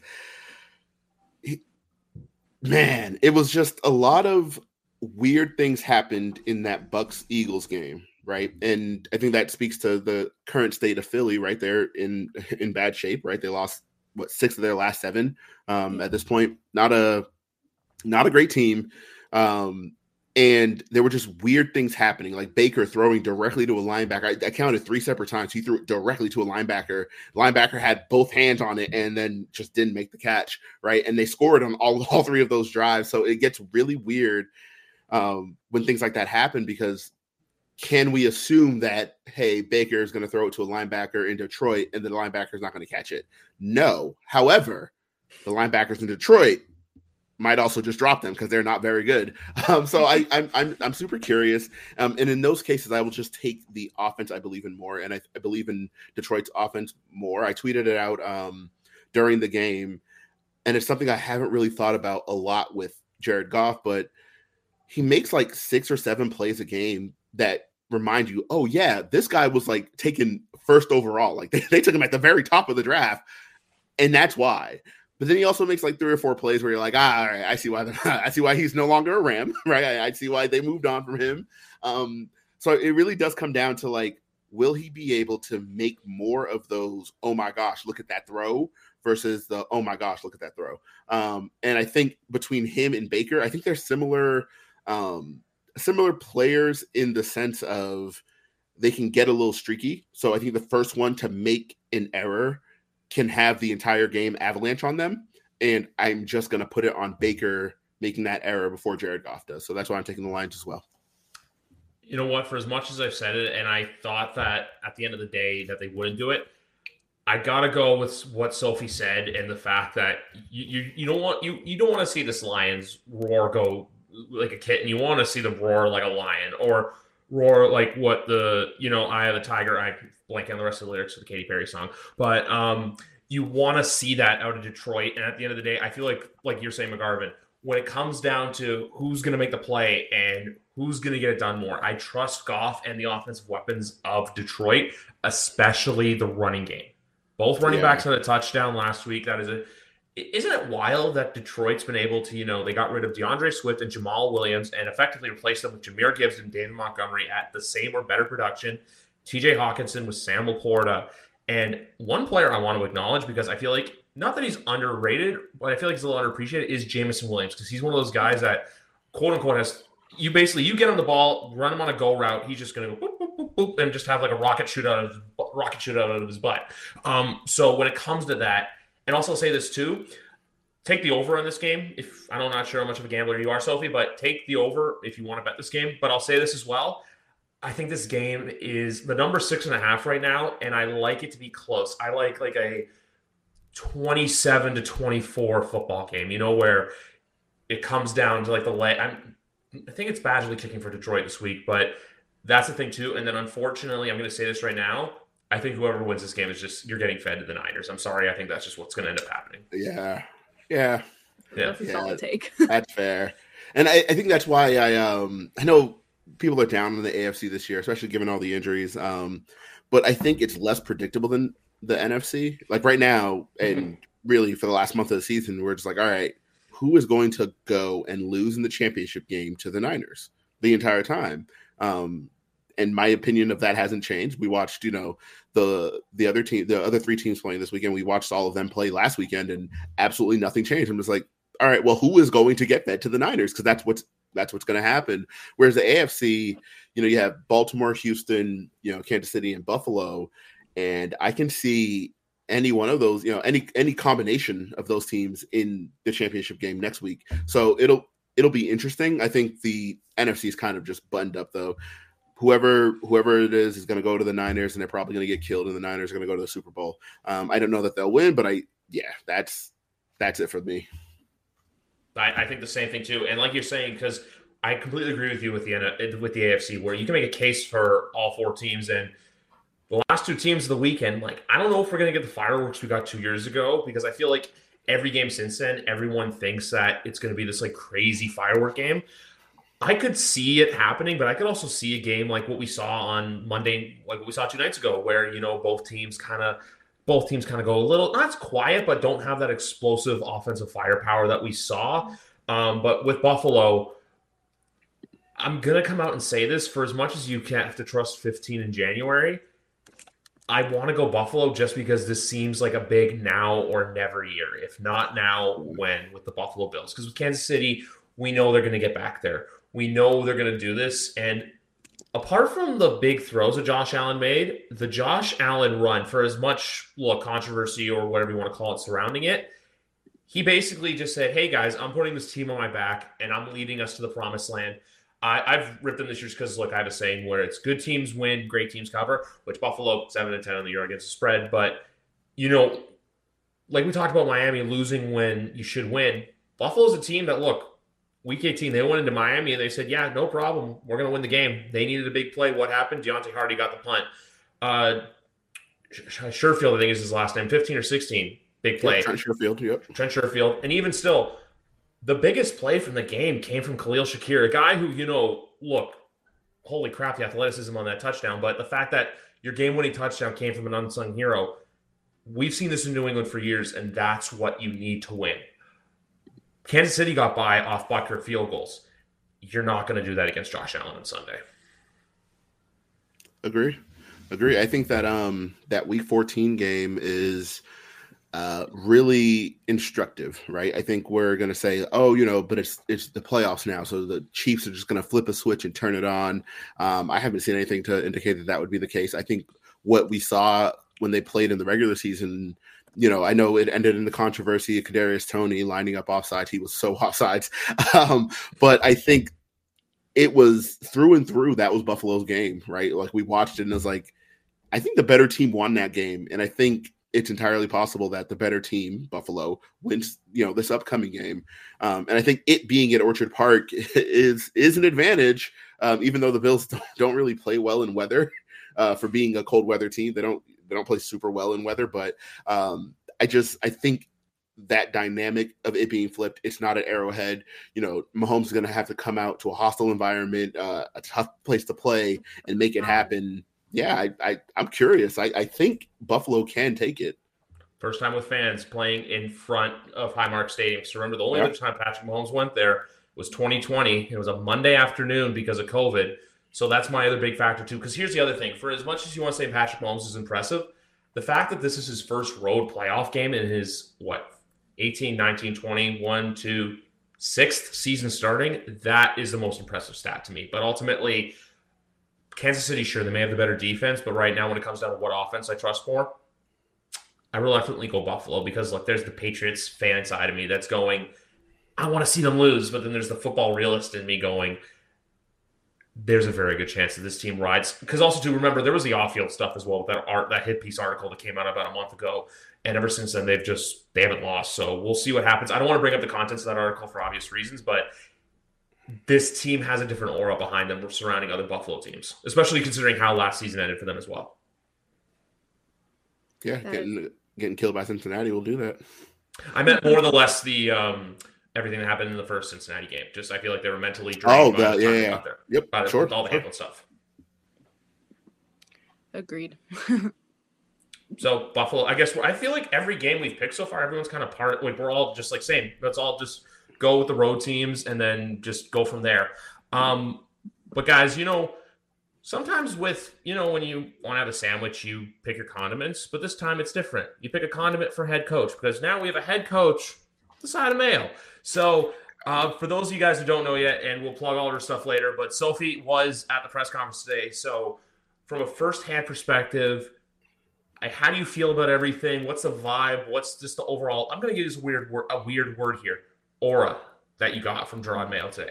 Man, it was just a lot of weird things happened in that Bucks-Eagles game, right? And I think that speaks to the current state of Philly, right? They're in bad shape, right? They lost 6 of their last 7 at this point. Not a great team. And there were just weird things happening, like Baker throwing directly to a linebacker. I counted 3 separate times. He threw it directly to a linebacker. Linebacker had both hands on it and then just didn't make the catch, right? And they scored on all 3 of those drives. So it gets really weird when things like that happen, because can we assume that, hey, Baker is going to throw it to a linebacker in Detroit and the linebacker is not going to catch it? No. However, the linebackers in Detroit might also just drop them because they're not very good. So I'm super curious. And in those cases, I will just take the offense I believe in more. And I believe in Detroit's offense more. I tweeted it out during the game. And it's something I haven't really thought about a lot with Jared Goff, but he makes like 6 or 7 plays a game that remind you, oh yeah, this guy was like taken first overall. Like they took him at the very top of the draft, and that's why. But then he also makes like 3 or 4 plays where you're like, all right, I see why he's no longer a Ram, right? I see why they moved on from him. So it really does come down to like, will he be able to make more of those, oh my gosh, look at that throw, versus the, oh my gosh, look at that throw. And I think between him and Baker, I think they're similar players in the sense of they can get a little streaky. So I think the first one to make an error can have the entire game avalanche on them. And I'm just going to put it on Baker making that error before Jared Goff does. So that's why I'm taking the Lions as well. You know what? For as much as I've said it, and I thought that at the end of the day that they wouldn't do it, I gotta go with what Sophie said and the fact that you don't want to see this Lions roar go like a kitten. You want to see them roar like a lion, or roar like what the Eye of the Tiger. I blank on the rest of the lyrics of the Katy Perry song, but you want to see that out of Detroit. And at the end of the day, I feel like you're saying, McGarvin, when it comes down to who's going to make the play and who's going to get it done more, I trust Goff and the offensive weapons of Detroit, especially the running game. Both running backs had a touchdown last week. Isn't it wild that Detroit's been able to, they got rid of DeAndre Swift and Jamal Williams and effectively replaced them with Jahmyr Gibbs and David Montgomery at the same or better production. TJ Hawkinson with Sam Laporta. And one player I want to acknowledge, because I feel like, not that he's underrated, but I feel like he's a little underappreciated, is Jameson Williams, because he's one of those guys that, quote unquote, you get him the ball, run him on a go route, he's just going to go boop, boop, boop, boop, and just have like a rocket shoot out of his butt. So when it comes to that, and also say this too, take the over on this game. If I'm not sure how much of a gambler you are, Sophie, but take the over if you want to bet this game. But I'll say this as well. I think this game is the number 6.5 right now, and I like it to be close. I like a 27-24 football game, where it comes down to like the lay. I think it's Badgley kicking for Detroit this week, but that's the thing too. And then unfortunately, I'm going to say this right now, I think whoever wins this game is just, you're getting fed to the Niners. I'm sorry. I think that's just what's going to end up happening. Yeah. That's a solid take. That's fair. And I think that's why I know people are down in the AFC this year, especially given all the injuries. But I think it's less predictable than the NFC. Like right now, and really for the last month of the season, we're just like, all right, who is going to go and lose in the championship game to the Niners the entire time? And my opinion of that hasn't changed. We watched, the other 3 teams playing this weekend. We watched all of them play last weekend, and absolutely nothing changed. I'm just like, all right, well, who is going to get fed to the Niners? Because that's what's going to happen. Whereas the AFC, you have Baltimore, Houston, Kansas City, and Buffalo, and I can see any one of those, any combination of those teams in the championship game next week. So it'll be interesting. I think the NFC is kind of just buttoned up though. Whoever it is going to go to the Niners, and they're probably going to get killed, and the Niners are going to go to the Super Bowl. I don't know that they'll win, but that's it for me. I think the same thing too. And like you're saying, because I completely agree with you with the AFC, where you can make a case for all 4 teams. And the last 2 teams of the weekend, like, I don't know if we're going to get the fireworks we got 2 years ago, because I feel like every game since then, everyone thinks that it's going to be this like crazy firework game. I could see it happening, but I could also see a game like what we saw on Monday, like what we saw 2 nights ago, where, both teams kind of go a little, not as quiet, but don't have that explosive offensive firepower that we saw. But with Buffalo, I'm going to come out and say this, for as much as you can't have to trust 15 in January, I want to go Buffalo just because this seems like a big now or never year. If not now, when with the Buffalo Bills? Because with Kansas City, we know they're going to get back there. We know they're going to do this. And apart from the big throws that Josh Allen made, the Josh Allen run, for as much controversy or whatever you want to call it surrounding it, he basically just said, hey guys, I'm putting this team on my back and I'm leading us to the promised land. I've ripped them this year because, look, I have a saying where it's good teams win, great teams cover, which Buffalo 7-10 on the year against the spread. But, like we talked about Miami losing when you should win, Buffalo's a team that, look, Week 18, they went into Miami and they said, yeah, no problem. We're going to win the game. They needed a big play. What happened? Deontay Hardy got the punt. Sherfield, I think is his last name, 15 or 16. Big play. Trent Sherfield, yep. Trent Sherfield. And even still, the biggest play from the game came from Khalil Shakir, a guy who, look, holy crap, the athleticism on that touchdown. But the fact that your game-winning touchdown came from an unsung hero, we've seen this in New England for years, and that's what you need to win. Kansas City got by off Butker field goals. You're not going to do that against Josh Allen on Sunday. Agree. I think that that Week 14 game is really instructive, right? I think we're going to say, but it's the playoffs now, so the Chiefs are just going to flip a switch and turn it on. I haven't seen anything to indicate that would be the case. I think what we saw when they played in the regular season, I know it ended in the controversy of Kadarius Toney lining up offsides. He was so offsides. But I think it was through and through, that was Buffalo's game, right? Like, we watched it and it was like, I think the better team won that game. And I think it's entirely possible that the better team, Buffalo, wins, this upcoming game. And I think it being at Orchard Park is an advantage, even though the Bills don't really play well in weather. For being a cold weather team, they don't play super well in weather. But I think that dynamic of it being flipped, it's not at Arrowhead. Mahomes is going to have to come out to a hostile environment, a tough place to play, and make it happen. Yeah, I'm curious. I think Buffalo can take it. First time with fans playing in front of Highmark Stadium. So remember, the only other time Patrick Mahomes went there was 2020. It was a Monday afternoon because of COVID. So that's my other big factor, too. Because here's the other thing. For as much as you want to say Patrick Mahomes is impressive, the fact that this is his first road playoff game in his, 18, 19, 20, 1, 2, 6th season starting, that is the most impressive stat to me. But ultimately, Kansas City, sure, they may have the better defense, but right now when it comes down to what offense I trust more, I reluctantly go Buffalo because, look, there's the Patriots fan side of me that's going, I want to see them lose, but then there's the football realist in me going, there's a very good chance that this team rides. Because also, too, remember, there was the off-field stuff as well, that hit piece article that came out about a month ago, and ever since then, they haven't lost, so we'll see what happens. I don't want to bring up the contents of that article for obvious reasons, but this team has a different aura behind them surrounding other Buffalo teams, especially considering how last season ended for them as well. Yeah, getting killed by Cincinnati will do that. I meant more or less the everything that happened in the first Cincinnati game. Just I feel like they were mentally drained by the time they got there. Yep, with all the Hamlin stuff. Agreed. So Buffalo, I guess I feel like every game we've picked so far, everyone's kind of we're all just like same. Let's all just go with the road teams and then just go from there. But guys, sometimes with, when you want to have a sandwich, you pick your condiments, but this time it's different. You pick a condiment for head coach because now we have a head coach the side of Mayo. So for those of you guys who don't know yet, and we'll plug all her stuff later, but Sophie was at the press conference today. So from a firsthand perspective, how do you feel about everything? What's the vibe? What's just the overall, I'm going to use a weird word here, aura that you got from Jerod Mayo today?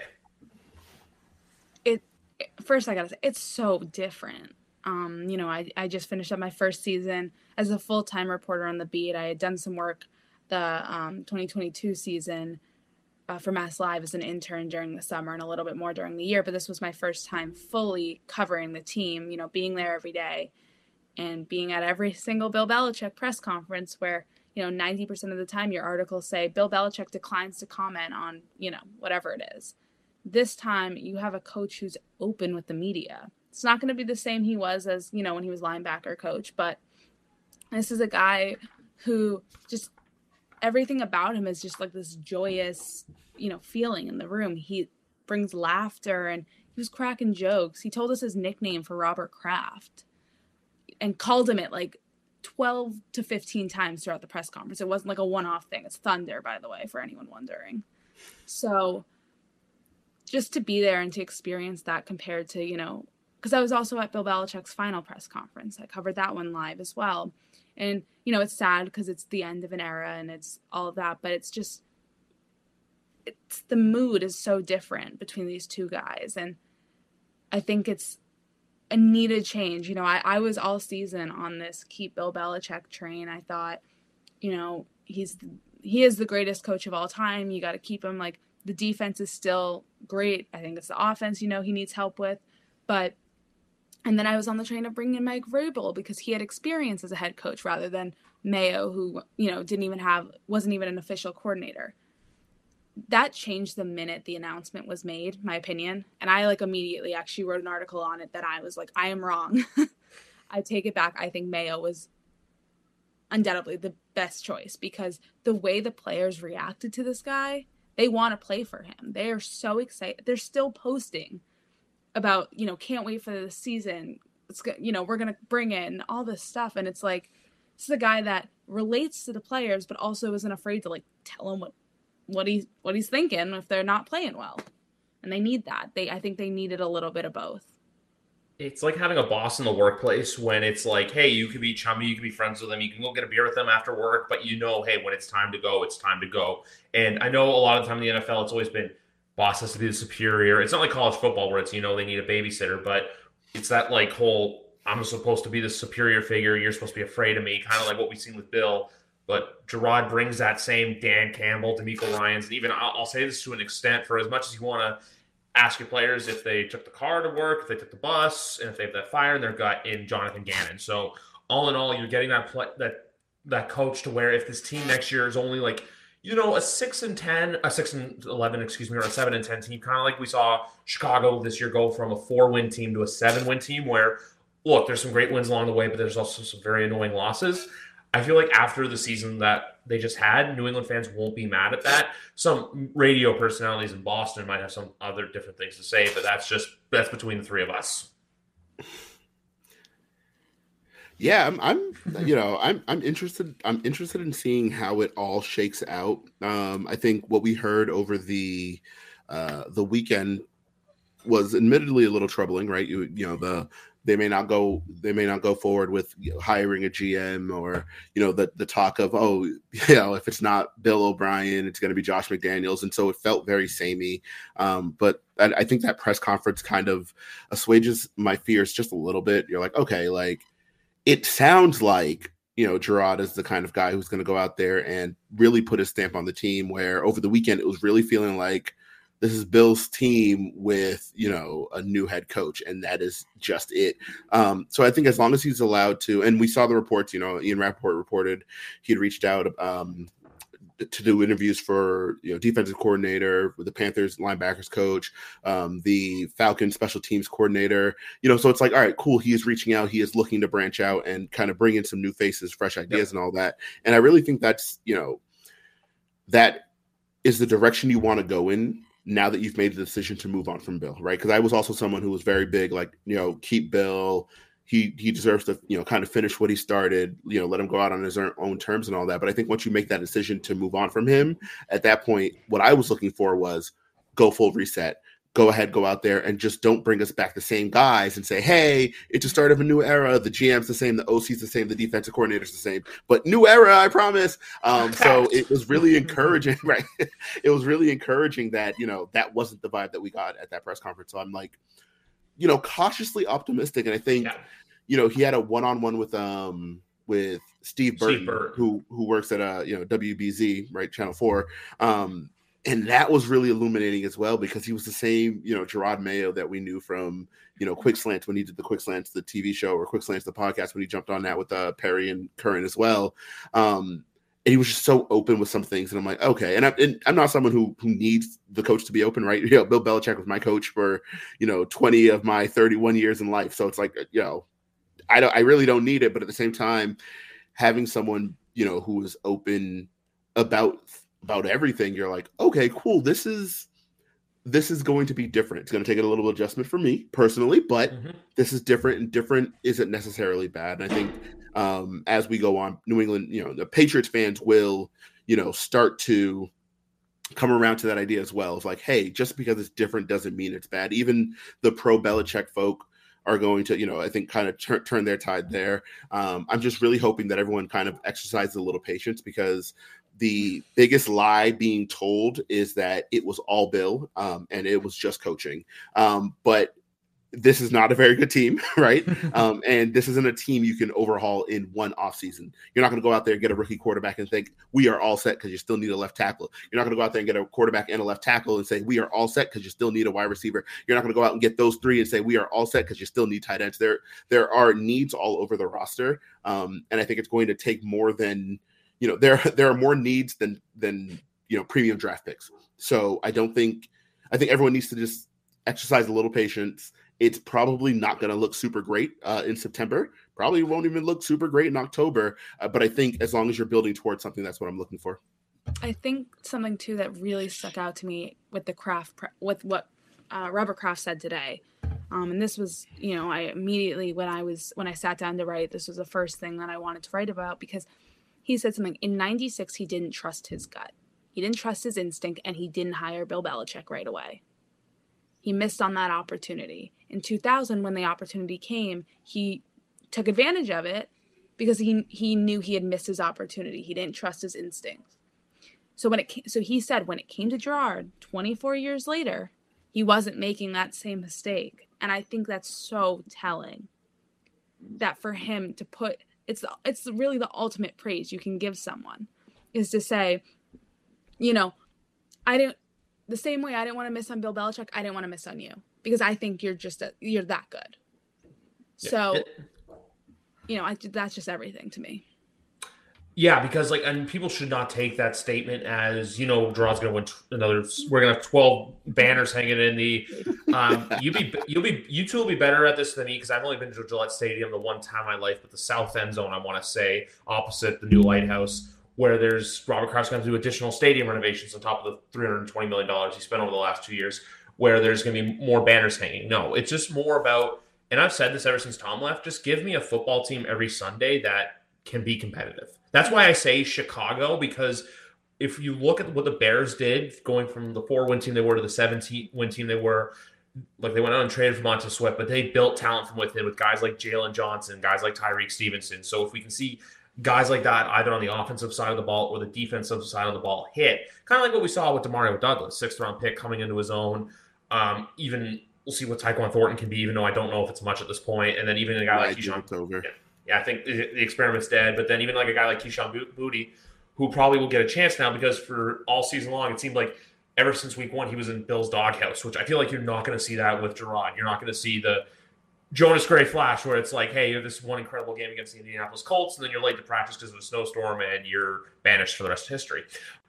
First, I gotta say, it's so different. I just finished up my first season as a full-time reporter on the beat. I had done some work the 2022 season for Mass Live as an intern during the summer and a little bit more during the year. But this was my first time fully covering the team, being there every day and being at every single Bill Belichick press conference where, 90% of the time your articles say Bill Belichick declines to comment on, whatever it is. This time you have a coach who's open with the media. It's not going to be the same he was as, when he was linebacker coach, but this is a guy who just everything about him is just like this joyous, feeling in the room. He brings laughter and he was cracking jokes. He told us his nickname for Robert Kraft and called him it like 12 to 15 times throughout the press conference. It wasn't like a one-off thing. It's Thunder, by the way, for anyone wondering. So just to be there and to experience that compared to, because I was also at Bill Belichick's final press conference. I covered that one live as well. And, it's sad because it's the end of an era and it's all of that, but it's the mood is so different between these two guys. And I think it's a needed change. I was all season on this keep Bill Belichick train. I thought, he is the greatest coach of all time. You got to keep him. Like, the defense is still great. I think it's the offense, he needs help with. And then I was on the train of bringing in Mike Vrabel because he had experience as a head coach rather than Mayo, who, wasn't even an official coordinator. that changed the minute the announcement was made, my opinion. And I like immediately actually wrote an article on it that I was like, I am wrong. I take it back. I think Mayo was undoubtedly the best choice because the way the players reacted to this guy, they want to play for him. They are so excited. They're still posting about, can't wait for the season. It's, we're going to bring in all this stuff. And it's like, this is a guy that relates to the players, but also isn't afraid to like tell them what he's thinking if they're not playing well. And they need that. I think they needed a little bit of both. It's like having a boss in the workplace when it's like, hey, you could be chummy, you can be friends with them, you can go get a beer with them after work, but hey, when it's time to go, it's time to go. And I know a lot of the time in the NFL, it's always been boss has to be the superior. It's not like college football where it's, they need a babysitter, but it's that like whole, I'm supposed to be the superior figure, you're supposed to be afraid of me, kind of like what we've seen with Bill. But Jerod brings that same Dan Campbell, D'Amico Ryans, and even I'll say this to an extent, for as much as you want to ask your players if they took the car to work, if they took the bus, and if they have that fire in their gut in Jonathan Gannon. So all in all, you're getting that coach to where if this team next year is only like, a 6-11, or a 7-10 team, kind of like we saw Chicago this year go from a 4-win team to a 7-win team where, look, there's some great wins along the way, but there's also some very annoying losses. I feel like after the season that they just had, New England fans won't be mad at that. Some radio personalities in Boston might have some other different things to say, but that's between the three of us. Yeah, I'm interested. I'm interested in seeing how it all shakes out. I think what we heard over the weekend was admittedly a little troubling, right? They may not go forward with hiring a GM or, the talk of, if it's not Bill O'Brien, it's going to be Josh McDaniels. And so it felt very samey. But I think that press conference kind of assuages my fears just a little bit. You're like, okay, like it sounds like, Jerod is the kind of guy who's going to go out there and really put his stamp on the team, where over the weekend, it was really feeling like this is Bill's team with, a new head coach, and that is just it. So I think as long as he's allowed to, and we saw the reports, Ian Rappaport reported he had reached out to do interviews for, defensive coordinator, with the Panthers linebackers coach, the Falcons special teams coordinator, so it's like, all right, cool. He is reaching out. He is looking to branch out and kind of bring in some new faces, fresh ideas and all that. And I really think that's, that is the direction you want to go in now that you've made the decision to move on from Bill, right? Because I was also someone who was very big, like, keep Bill. He deserves to, kind of finish what he started, let him go out on his own terms and all that. But I think once you make that decision to move on from him, at that point, what I was looking for was go full reset. Go ahead, go out there, and just don't bring us back the same guys and say, hey, it's the start of a new era. The GM's the same, the OC's the same, the defensive coordinator's the same, but new era, I promise. So it was really encouraging, right? It was really encouraging that, that wasn't the vibe that we got at that press conference. So I'm like, cautiously optimistic. And I think, he had a one-on-one with Steve Burton, who works at WBZ, right, Channel 4. And that was really illuminating as well, because he was the same, Jerod Mayo that we knew from, Quick Slants, when he did the Quick Slants, the TV show, or Quick Slants, the podcast, when he jumped on that with Perry and Curran as well. And he was just so open with some things. And I'm like, okay. And I'm not someone who needs the coach to be open, right? Bill Belichick was my coach for, 20 of my 31 years in life. So it's like, I really don't need it. But at the same time, having someone, who is open about everything, you're like, okay, cool. This is going to be different. It's going to take a little adjustment for me personally, but this is different, and different isn't necessarily bad. And I think as we go on, New England, the Patriots fans will, start to come around to that idea as well. Of like, hey, just because it's different doesn't mean it's bad. Even the pro Belichick folk are going to, I think, kind of turn their tide there. I'm just really hoping that everyone kind of exercises a little patience, because the biggest lie being told is that it was all Bill and it was just coaching. But this is not a very good team, right? And this isn't a team you can overhaul in one offseason. You're not going to go out there and get a rookie quarterback and think we are all set because you still need a left tackle. You're not going to go out there and get a quarterback and a left tackle and say we are all set because you still need a wide receiver. You're not going to go out and get those three and say we are all set because you still need tight ends. There are needs all over the roster. And I think it's going to take more than, there are more needs than premium draft picks. So I think everyone needs to just exercise a little patience. It's probably not going to look super great in September. Probably won't even look super great in October. But I think as long as you're building towards something, that's what I'm looking for. I think something too that really stuck out to me with with what Robert Kraft said today. And this was, I immediately, when I sat down to write, this was the first thing that I wanted to write about, because he said something in '96. He didn't trust his gut. He didn't trust his instinct, and he didn't hire Bill Belichick right away. He missed on that opportunity. In 2000, when the opportunity came, he took advantage of it because he knew he had missed his opportunity. He didn't trust his instincts. So he said when it came to Gerard, 24 years later, he wasn't making that same mistake. And I think that's so telling, that for him to put, it's really the ultimate praise you can give someone, is to say, the same way I didn't want to miss on Bill Belichick, I didn't want to miss on you, because I think you're that good. Yeah. So, that's just everything to me. Yeah, because and people should not take that statement as, Gerard's going to win we're going to have 12 banners hanging in the, you two will be better at this than me, because I've only been to Gillette Stadium the one time in my life, but the south end zone, I want to say, opposite the new lighthouse, where there's Robert Kraft's going to do additional stadium renovations on top of the $320 million he spent over the last 2 years, where there's going to be more banners hanging. No, it's just more about, and I've said this ever since Tom left, just give me a football team every Sunday that can be competitive. That's why I say Chicago, because if you look at what the Bears did, going from the 4-win team they were to the 17-win team they were, they went out and traded for Montez Sweat, but they built talent from within with guys like Jalen Johnson, guys like Tyreek Stevenson. So if we can see guys like that either on the offensive side of the ball or the defensive side of the ball hit, kind of like what we saw with DeMario Douglas, 6th-round pick coming into his own. Even we'll see what Tyquan Thornton can be, even though I don't know if it's much at this point. And then even a guy like Keyshawn, yeah, I think the experiment's dead. But then even like a guy like Keyshawn Boutte, who probably will get a chance now, because for all season long, it seemed like ever since week 1, he was in Bill's doghouse, which I feel like you're not going to see that with Gerard. You're not going to see the Jonas Gray flash where it's like, hey, you have this one incredible game against the Indianapolis Colts, and then you're late to practice because of a snowstorm, and you're banished for the rest of history.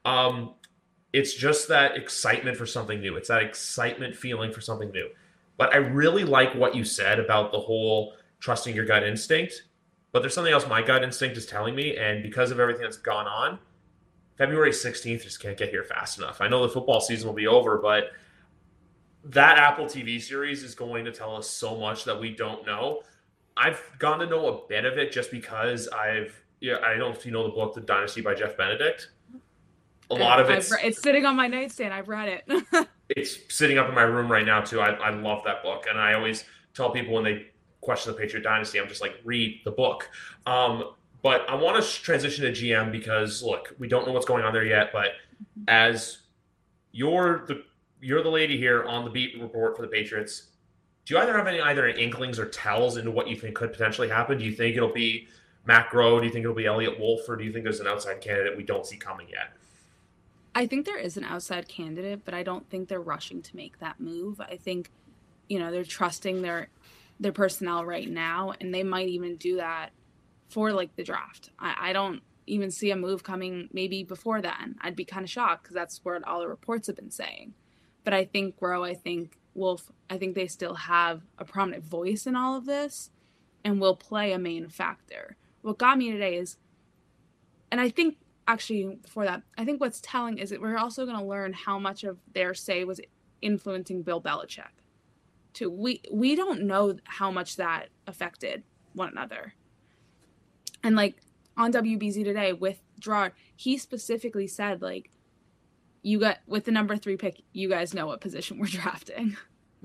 It's just that excitement for something new. It's that excitement feeling for something new. But I really like what you said about the whole trusting your gut instinct. But there's something else my gut instinct is telling me, and because of everything that's gone on, February 16th just can't get here fast enough. I know the football season will be over, but that Apple TV series is going to tell us so much that we don't know. I've gotten to know a bit of it just because I don't know if you know the book, The Dynasty by Jeff Benedict. A lot of it's sitting on my nightstand. I've read it. It's sitting up in my room right now too. I love that book. And I always tell people when they question the Patriot Dynasty, I'm just like, read the book. But I want to transition to GM because, look, we don't know what's going on there yet. But as you're the lady here on the beat report for the Patriots, do you either have any inklings or tells into what you think could potentially happen? Do you think it'll be Matt Groh? Do you think it'll be Elliot Wolf? Or do you think there's an outside candidate we don't see coming yet? I think there is an outside candidate, but I don't think they're rushing to make that move. I think, they're trusting their personnel right now, and they might even do that for the draft. I don't even see a move coming maybe before then. I'd be kind of shocked because that's what all the reports have been saying. But I think Groh, I think Wolf, I think they still have a prominent voice in all of this and will play a main factor. What got me today is, and I think actually before that, I think what's telling is that we're also going to learn how much of their say was influencing Bill Belichick. Too. We don't know how much that affected one another. And on WBZ today with Gerard, he specifically said you got with the number 3 pick, you guys know what position we're drafting.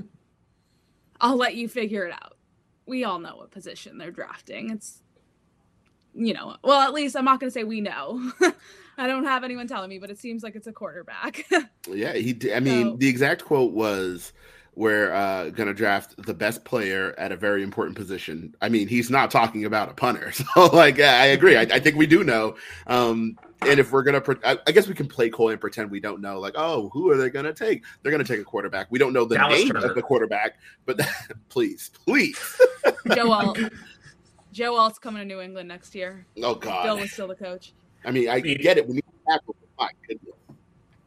I'll let you figure it out. We all know what position they're drafting. It's well, at least I'm not going to say we know. I don't have anyone telling me, but it seems like it's a quarterback. Yeah, the exact quote was, we're going to draft the best player at a very important position. I mean, he's not talking about a punter. So, I agree. I think we do know. And if we're going to, I guess we can play coy and pretend we don't know. Who are they going to take? They're going to take a quarterback. We don't know the name of the quarterback, but please. Joe Alt's coming to New England next year. Oh, God. Bill was still the coach. I mean, I get it. We need to tackle. My goodness.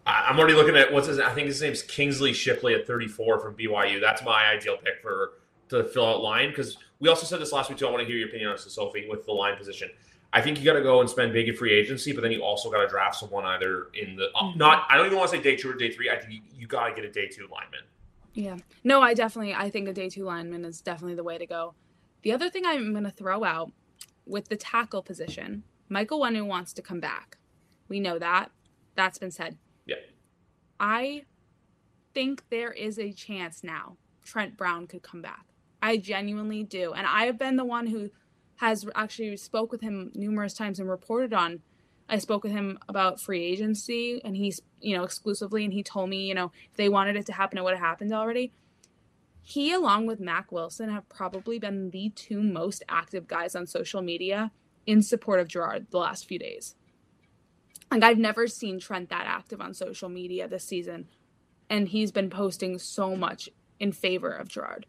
I'm already looking at I think his name's Kingsley Shipley at 34 from BYU. That's my ideal pick to fill out line, because we also said this last week too. I want to hear your opinion on this, Sophie, with the line position. I think you got to go and spend big in free agency, but then you also got to draft someone either in the I don't even want to say day 2 or day 3. I think you got to get a day 2 lineman. Yeah. No, I think a day 2 lineman is definitely the way to go. The other thing I'm going to throw out with the tackle position, Michael Wenu wants to come back. We know that. That's been said. Yeah. I think there is a chance now Trent Brown could come back. I genuinely do. And I have been the one who has actually spoke with him numerous times and reported on. I spoke with him about free agency, and he's, exclusively, and he told me, if they wanted it to happen, it would have happened already. He, along with Mack Wilson, have probably been the 2 most active guys on social media in support of Gerard the last few days. Like, I've never seen Trent that active on social media this season, and he's been posting so much in favor of Gerard.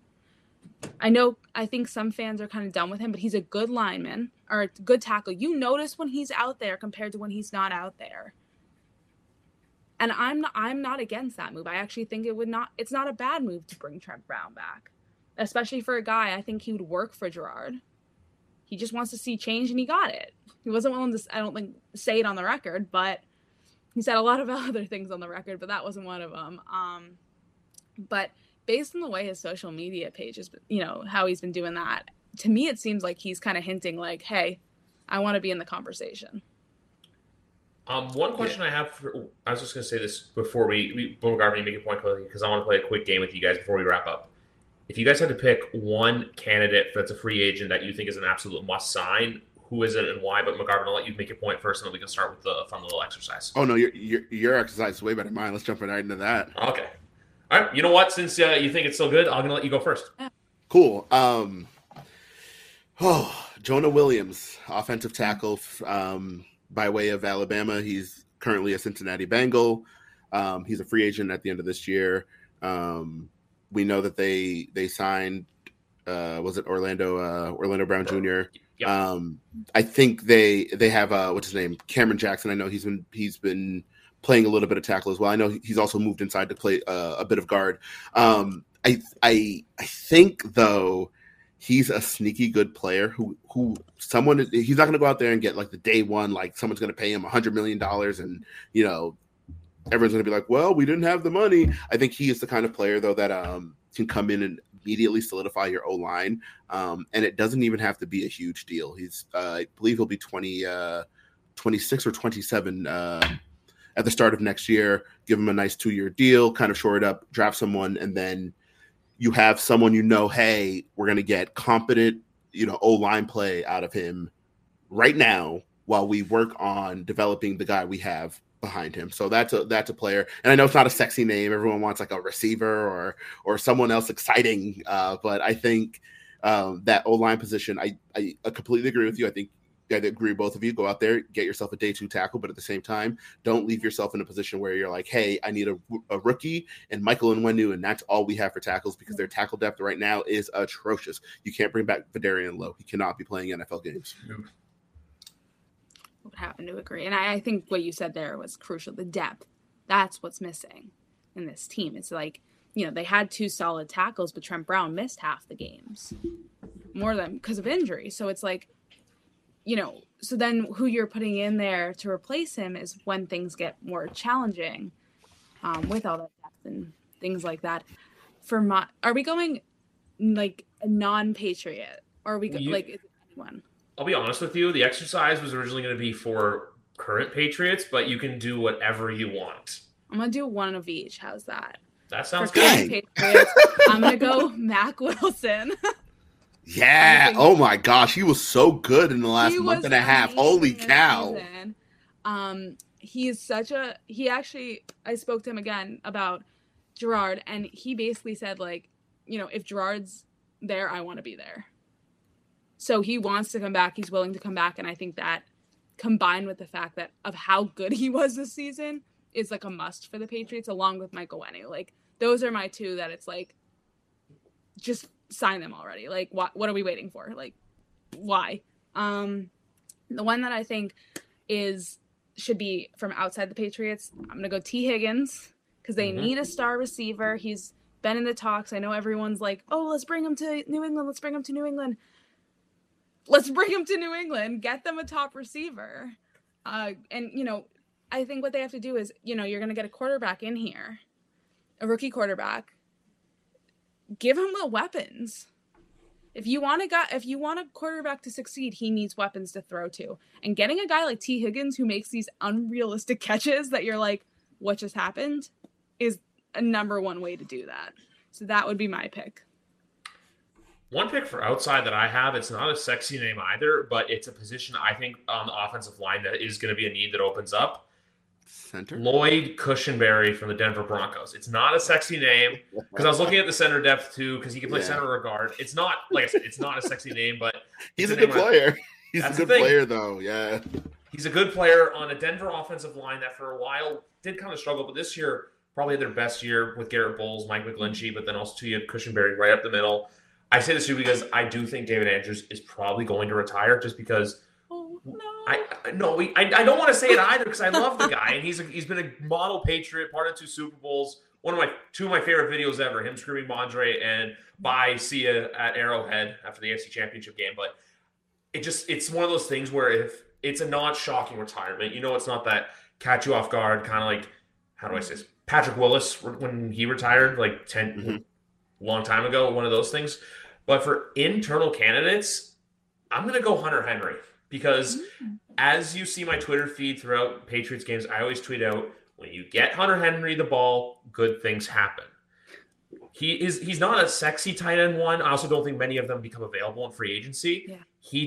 I think some fans are kind of done with him, but he's a good lineman or a good tackle. You notice when he's out there compared to when he's not out there. And I'm not against that move. I actually think it's not a bad move to bring Trent Brown back, especially for a guy. I think he would work for Gerard. He just wants to see change, and he got it. He wasn't willing to, I don't think, say it on the record, but he said a lot of other things on the record, but that wasn't one of them. But based on the way his social media page is, how he's been doing that, to me, it seems like he's kind of hinting like, hey, I want to be in the conversation. One question I have I was just going to say this before we Bumgarner, make a point quickly, because I want to play a quick game with you guys before we wrap up. If you guys had to pick one candidate that's a free agent that you think is an absolute must sign, who is it and why? But McGarvin, I'll let you make your point first, and then we can start with the fun little exercise. Oh no, your exercise is way better than mine. Let's jump right into that. Okay. All right. You know what? Since you think it's so good, I'm gonna let you go first. Cool. Jonah Williams, offensive tackle, by way of Alabama. He's currently a Cincinnati Bengal. He's a free agent at the end of this year. We know that they signed. Was it Orlando Brown Jr.? Yep. I think they have what's his name, Cameron Jackson. I know he's been playing a little bit of tackle as well. I know he's also moved inside to play a bit of guard. I think though he's a sneaky good player who he's not going to go out there and get like the day one, like someone's going to pay him $100 million and everyone's going to be like, well, we didn't have the money. I think he is the kind of player though that can come in and immediately solidify your O-line. And it doesn't even have to be a huge deal. He's I believe he'll be 26 or 27 at the start of next year. Give him a nice 2-year deal, kind of shore it up, draft someone, and then you have someone hey, we're going to get competent, O-line play out of him right now while we work on developing the guy we have behind him. So that's a player. And I know it's not a sexy name. Everyone wants like a receiver or someone else exciting. But I think that O-line position, I completely agree with you. I think I agree with both of you. Go out there, get yourself a day 2 tackle, but at the same time, don't leave yourself in a position where you're like, hey, I need a rookie and Michael Onwenu, and that's all we have for tackles, because their tackle depth right now is atrocious. You can't bring back Vidarian Lowe. He cannot be playing NFL games. Would happen to agree. And I think what you said there was crucial. The depth. That's what's missing in this team. It's like, they had 2 solid tackles, but Trent Brown missed half the games. More than because of injury. So it's like, so then who you're putting in there to replace him is when things get more challenging with all that depth and things like that. Are we going like a non-Patriot? Or are we is it anyone? I'll be honest with you. The exercise was originally going to be for current Patriots, but you can do whatever you want. I'm going to do one of each. How's that? That sounds good. Patriots, I'm going to go Mack Wilson. Yeah. Oh my gosh. He was so good in the last month and a half. Holy cow. I spoke to him again about Gerard, and he basically said, like, if Gerard's there, I want to be there. So he wants to come back. He's willing to come back. And I think that combined with the fact that of how good he was this season is like a must for the Patriots, along with Michael Onwenu. Like, those are my 2 that it's like, just sign them already. Like, what are we waiting for? Like, why? The one that I think should be from outside the Patriots. I'm going to go T. Higgins because they need a star receiver. He's been in the talks. I know everyone's like, oh, let's bring him to New England. Let's bring him to New England. Let's bring him to New England. Get them a top receiver. And, you know, I think what they have to do is, you know, you're going to get a quarterback in here, a rookie quarterback. Give him the weapons. If you want a quarterback to succeed, he needs weapons to throw to. And getting a guy like T. Higgins who makes these unrealistic catches that you're like, what just happened, is a number one way to do that. So that would be my pick. One pick for outside that I have, it's not a sexy name either, but it's a position I think on the offensive line that is going to be a need that opens up. Center? Lloyd Cushenberry from the Denver Broncos. It's not a sexy name because I was looking at the center depth too because he can play center or guard. It's not, like I said, it's not a sexy name, but he's a good player. He's a good player though, yeah. He's a good player on a Denver offensive line that for a while did kind of struggle, but this year probably had their best year with Garrett Bowles, Mike McGlinchey, but then also you had Cushenberry right up the middle. I say this too because I do think David Andrews is probably going to retire just because I don't want to say it either because I love the guy and he's been a model Patriot, part of 2 Super Bowls. Two of my favorite videos ever, him screaming Mondre and bye, see ya at Arrowhead after the AFC Championship game. But it's one of those things where if it's a not shocking retirement, you know, it's not that catch you off guard, kind of like, how do I say this? Patrick Willis when he retired like 10 long time ago, one of those things. But for internal candidates, I'm going to go Hunter Henry because as you see my Twitter feed throughout Patriots games, I always tweet out, when you get Hunter Henry the ball, good things happen. He's not a sexy tight end one. I also don't think many of them become available in free agency. Yeah.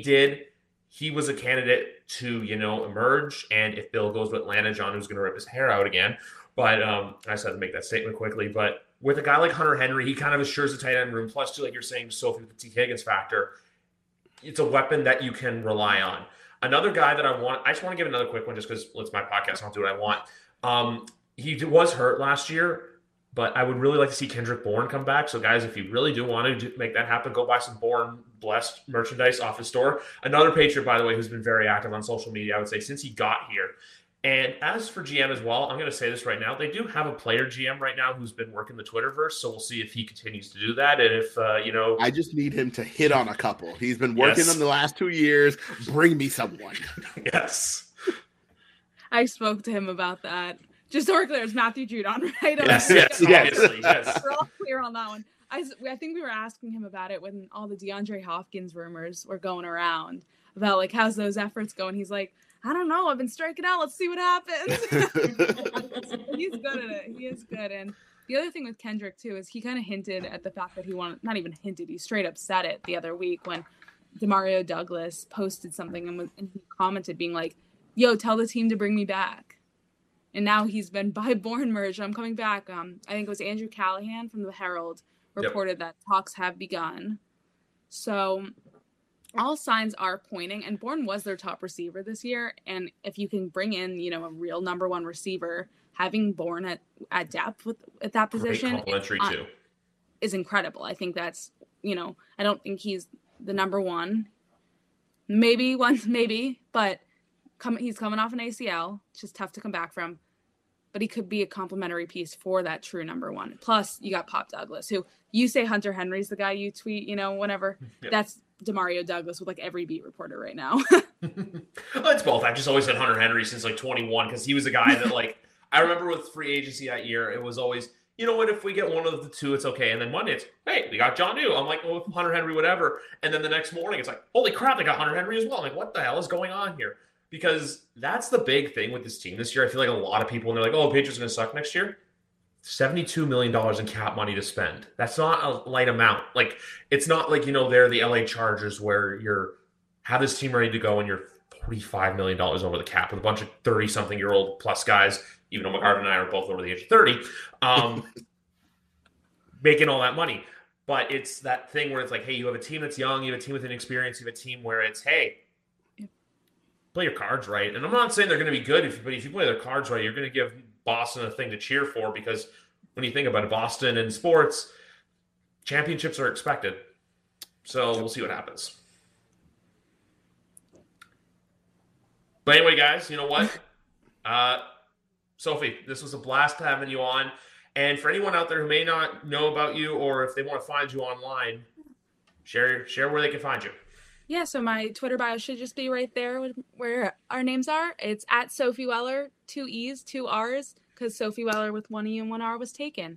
He was a candidate to, you know, emerge. And if Bill goes with Atlanta, John was going to rip his hair out again. But I just had to make that statement quickly. But with a guy like Hunter Henry, he kind of assures the tight end room. Plus, too, like you're saying, Sophie, with the T. Higgins factor, it's a weapon that you can rely on. Another guy that I just want to give another quick one just because it's my podcast. I'll do what I want. He was hurt last year, but I would really like to see Kendrick Bourne come back. So, guys, if you really do want to make that happen, go buy some Bourne Blessed merchandise off his store. Another Patriot, by the way, who's been very active on social media, I would say, since he got here. And as for GM as well, I'm going to say this right now. They do have a player GM right now who's been working the Twitterverse, so we'll see if he continues to do that. And if, I just need him to hit on a couple. He's been working on the last 2 years. Bring me someone. Yes. I spoke to him about that. Just so we're clear, it's Matthew Judon, right? Yes. Obviously, yes. We're all clear on that one. I think we were asking him about it when all the DeAndre Hopkins rumors were going around about, like, how's those efforts going? He's like, I don't know. I've been striking out. Let's see what happens. He's good at it. He is good. And the other thing with Kendrick, too, is he kind of hinted at the fact that he wanted, not even hinted, he straight up said it the other week when Demario Douglas posted something and he commented being like, yo, tell the team to bring me back. And now he's been by Bourne merged. I'm coming back. I think it was Andrew Callahan from the Herald reported that talks have begun. So all signs are pointing, and Bourne was their top receiver this year. And if you can bring in, you know, a real number one receiver, having Bourne at depth at that position is incredible. I think that's, you know, I don't think he's the number one. Maybe, but he's coming off an ACL. It's just tough to come back from. But he could be a complementary piece for that true number one. Plus, you got Pop Douglas, who you say Hunter Henry's the guy you tweet, you know, whenever. Yep. That's Demario Douglas with like every beat reporter right now. Well, it's both. I've just always said Hunter Henry since like 21 because he was a guy that like I remember with free agency that year, it was always, you know what, if we get one of the two, it's okay. And then Monday it's, hey, we got John New. I'm like, well, Hunter Henry, whatever. And then the next morning it's like, holy crap, they got Hunter Henry as well. I'm like, what the hell is going on here? Because that's the big thing with this team this year. I feel like a lot of people, and they're like, oh, Patriots are going to suck next year. $72 million in cap money to spend. That's not a light amount. Like, it's not like, you know, they're the LA Chargers where have this team ready to go and you're $45 million over the cap with a bunch of 30-something-year-old plus guys, even though McCarvin and I are both over the age of 30, making all that money. But it's that thing where it's like, hey, you have a team that's young, you have a team with inexperience, you have a team where it's, hey, play your cards right. And I'm not saying they're going to be good, but if you play their cards right, you're going to give Boston a thing to cheer for because when you think about it, Boston and sports, championships are expected. So we'll see what happens. But anyway, guys, you know what? Sophie, this was a blast having you on. And for anyone out there who may not know about you, or if they want to find you online, share where they can find you. Yeah, so my Twitter bio should just be right there where our names are. It's at Sophie Weller, 2 E's, 2 R's, because Sophie Weller with 1 E and 1 R was taken.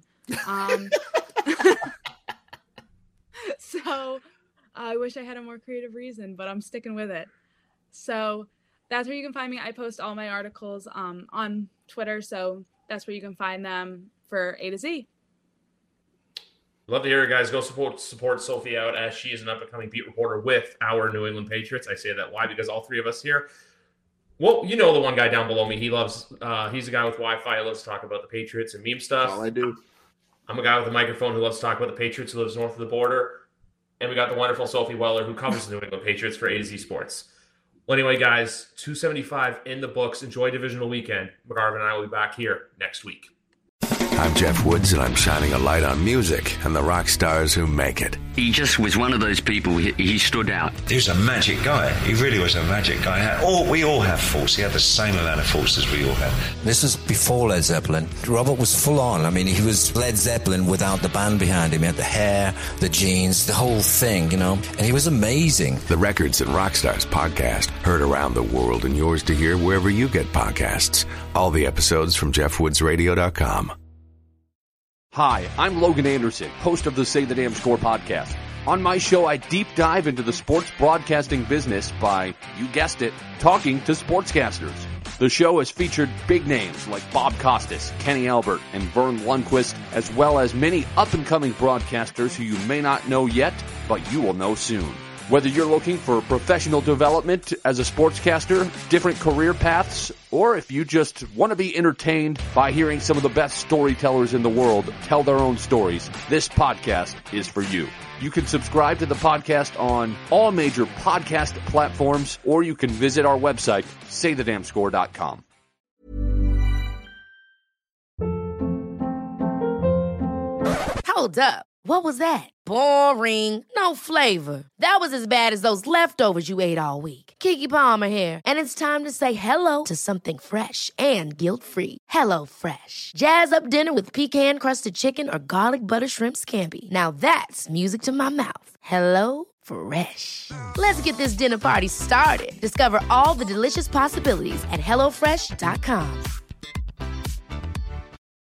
So I wish I had a more creative reason, but I'm sticking with it. So that's where you can find me. I post all my articles on Twitter, so that's where you can find them for A to Z. Love to hear it, guys. Go support Sophie out, as she is an up-and-coming beat reporter with our New England Patriots. I say that why? Because all three of us here, well, you know the one guy down below me. He loves, he's a guy with Wi-Fi who loves to talk about the Patriots and meme stuff. All I do. I'm a guy with a microphone who loves to talk about the Patriots, who lives north of the border. And we got the wonderful Sophie Weller, who covers the New England Patriots for A to Z Sports. Well, anyway, guys, 275 in the books. Enjoy divisional weekend. McGarvin and I will be back here next week. I'm Jeff Woods, and I'm shining a light on music and the rock stars who make it. He just was one of those people. He stood out. He was a magic guy. He really was a magic guy. We all have faults. He had the same amount of faults as we all had. This was before Led Zeppelin. Robert was full on. I mean, he was Led Zeppelin without the band behind him. He had the hair, the jeans, the whole thing, you know. And he was amazing. The Records and Rockstars podcast, heard around the world and yours to hear wherever you get podcasts. All the episodes from JeffWoodsRadio.com. Hi, I'm Logan Anderson, host of the Say the Damn Score podcast. On my show, I deep dive into the sports broadcasting business by, you guessed it, talking to sportscasters. The show has featured big names like Bob Costas, Kenny Albert, and Vern Lundquist, as well as many up-and-coming broadcasters who you may not know yet, but you will know soon. Whether you're looking for professional development as a sportscaster, different career paths, or if you just want to be entertained by hearing some of the best storytellers in the world tell their own stories, this podcast is for you. You can subscribe to the podcast on all major podcast platforms, or you can visit our website, saythedamnscore.com. Hold up. What was that? Boring. No flavor. That was as bad as those leftovers you ate all week. Keke Palmer here, and it's time to say hello to something fresh and guilt-free. Hello Fresh. Jazz up dinner with pecan-crusted chicken or garlic butter shrimp scampi. Now that's music to my mouth. Hello Fresh. Let's get this dinner party started. Discover all the delicious possibilities at HelloFresh.com.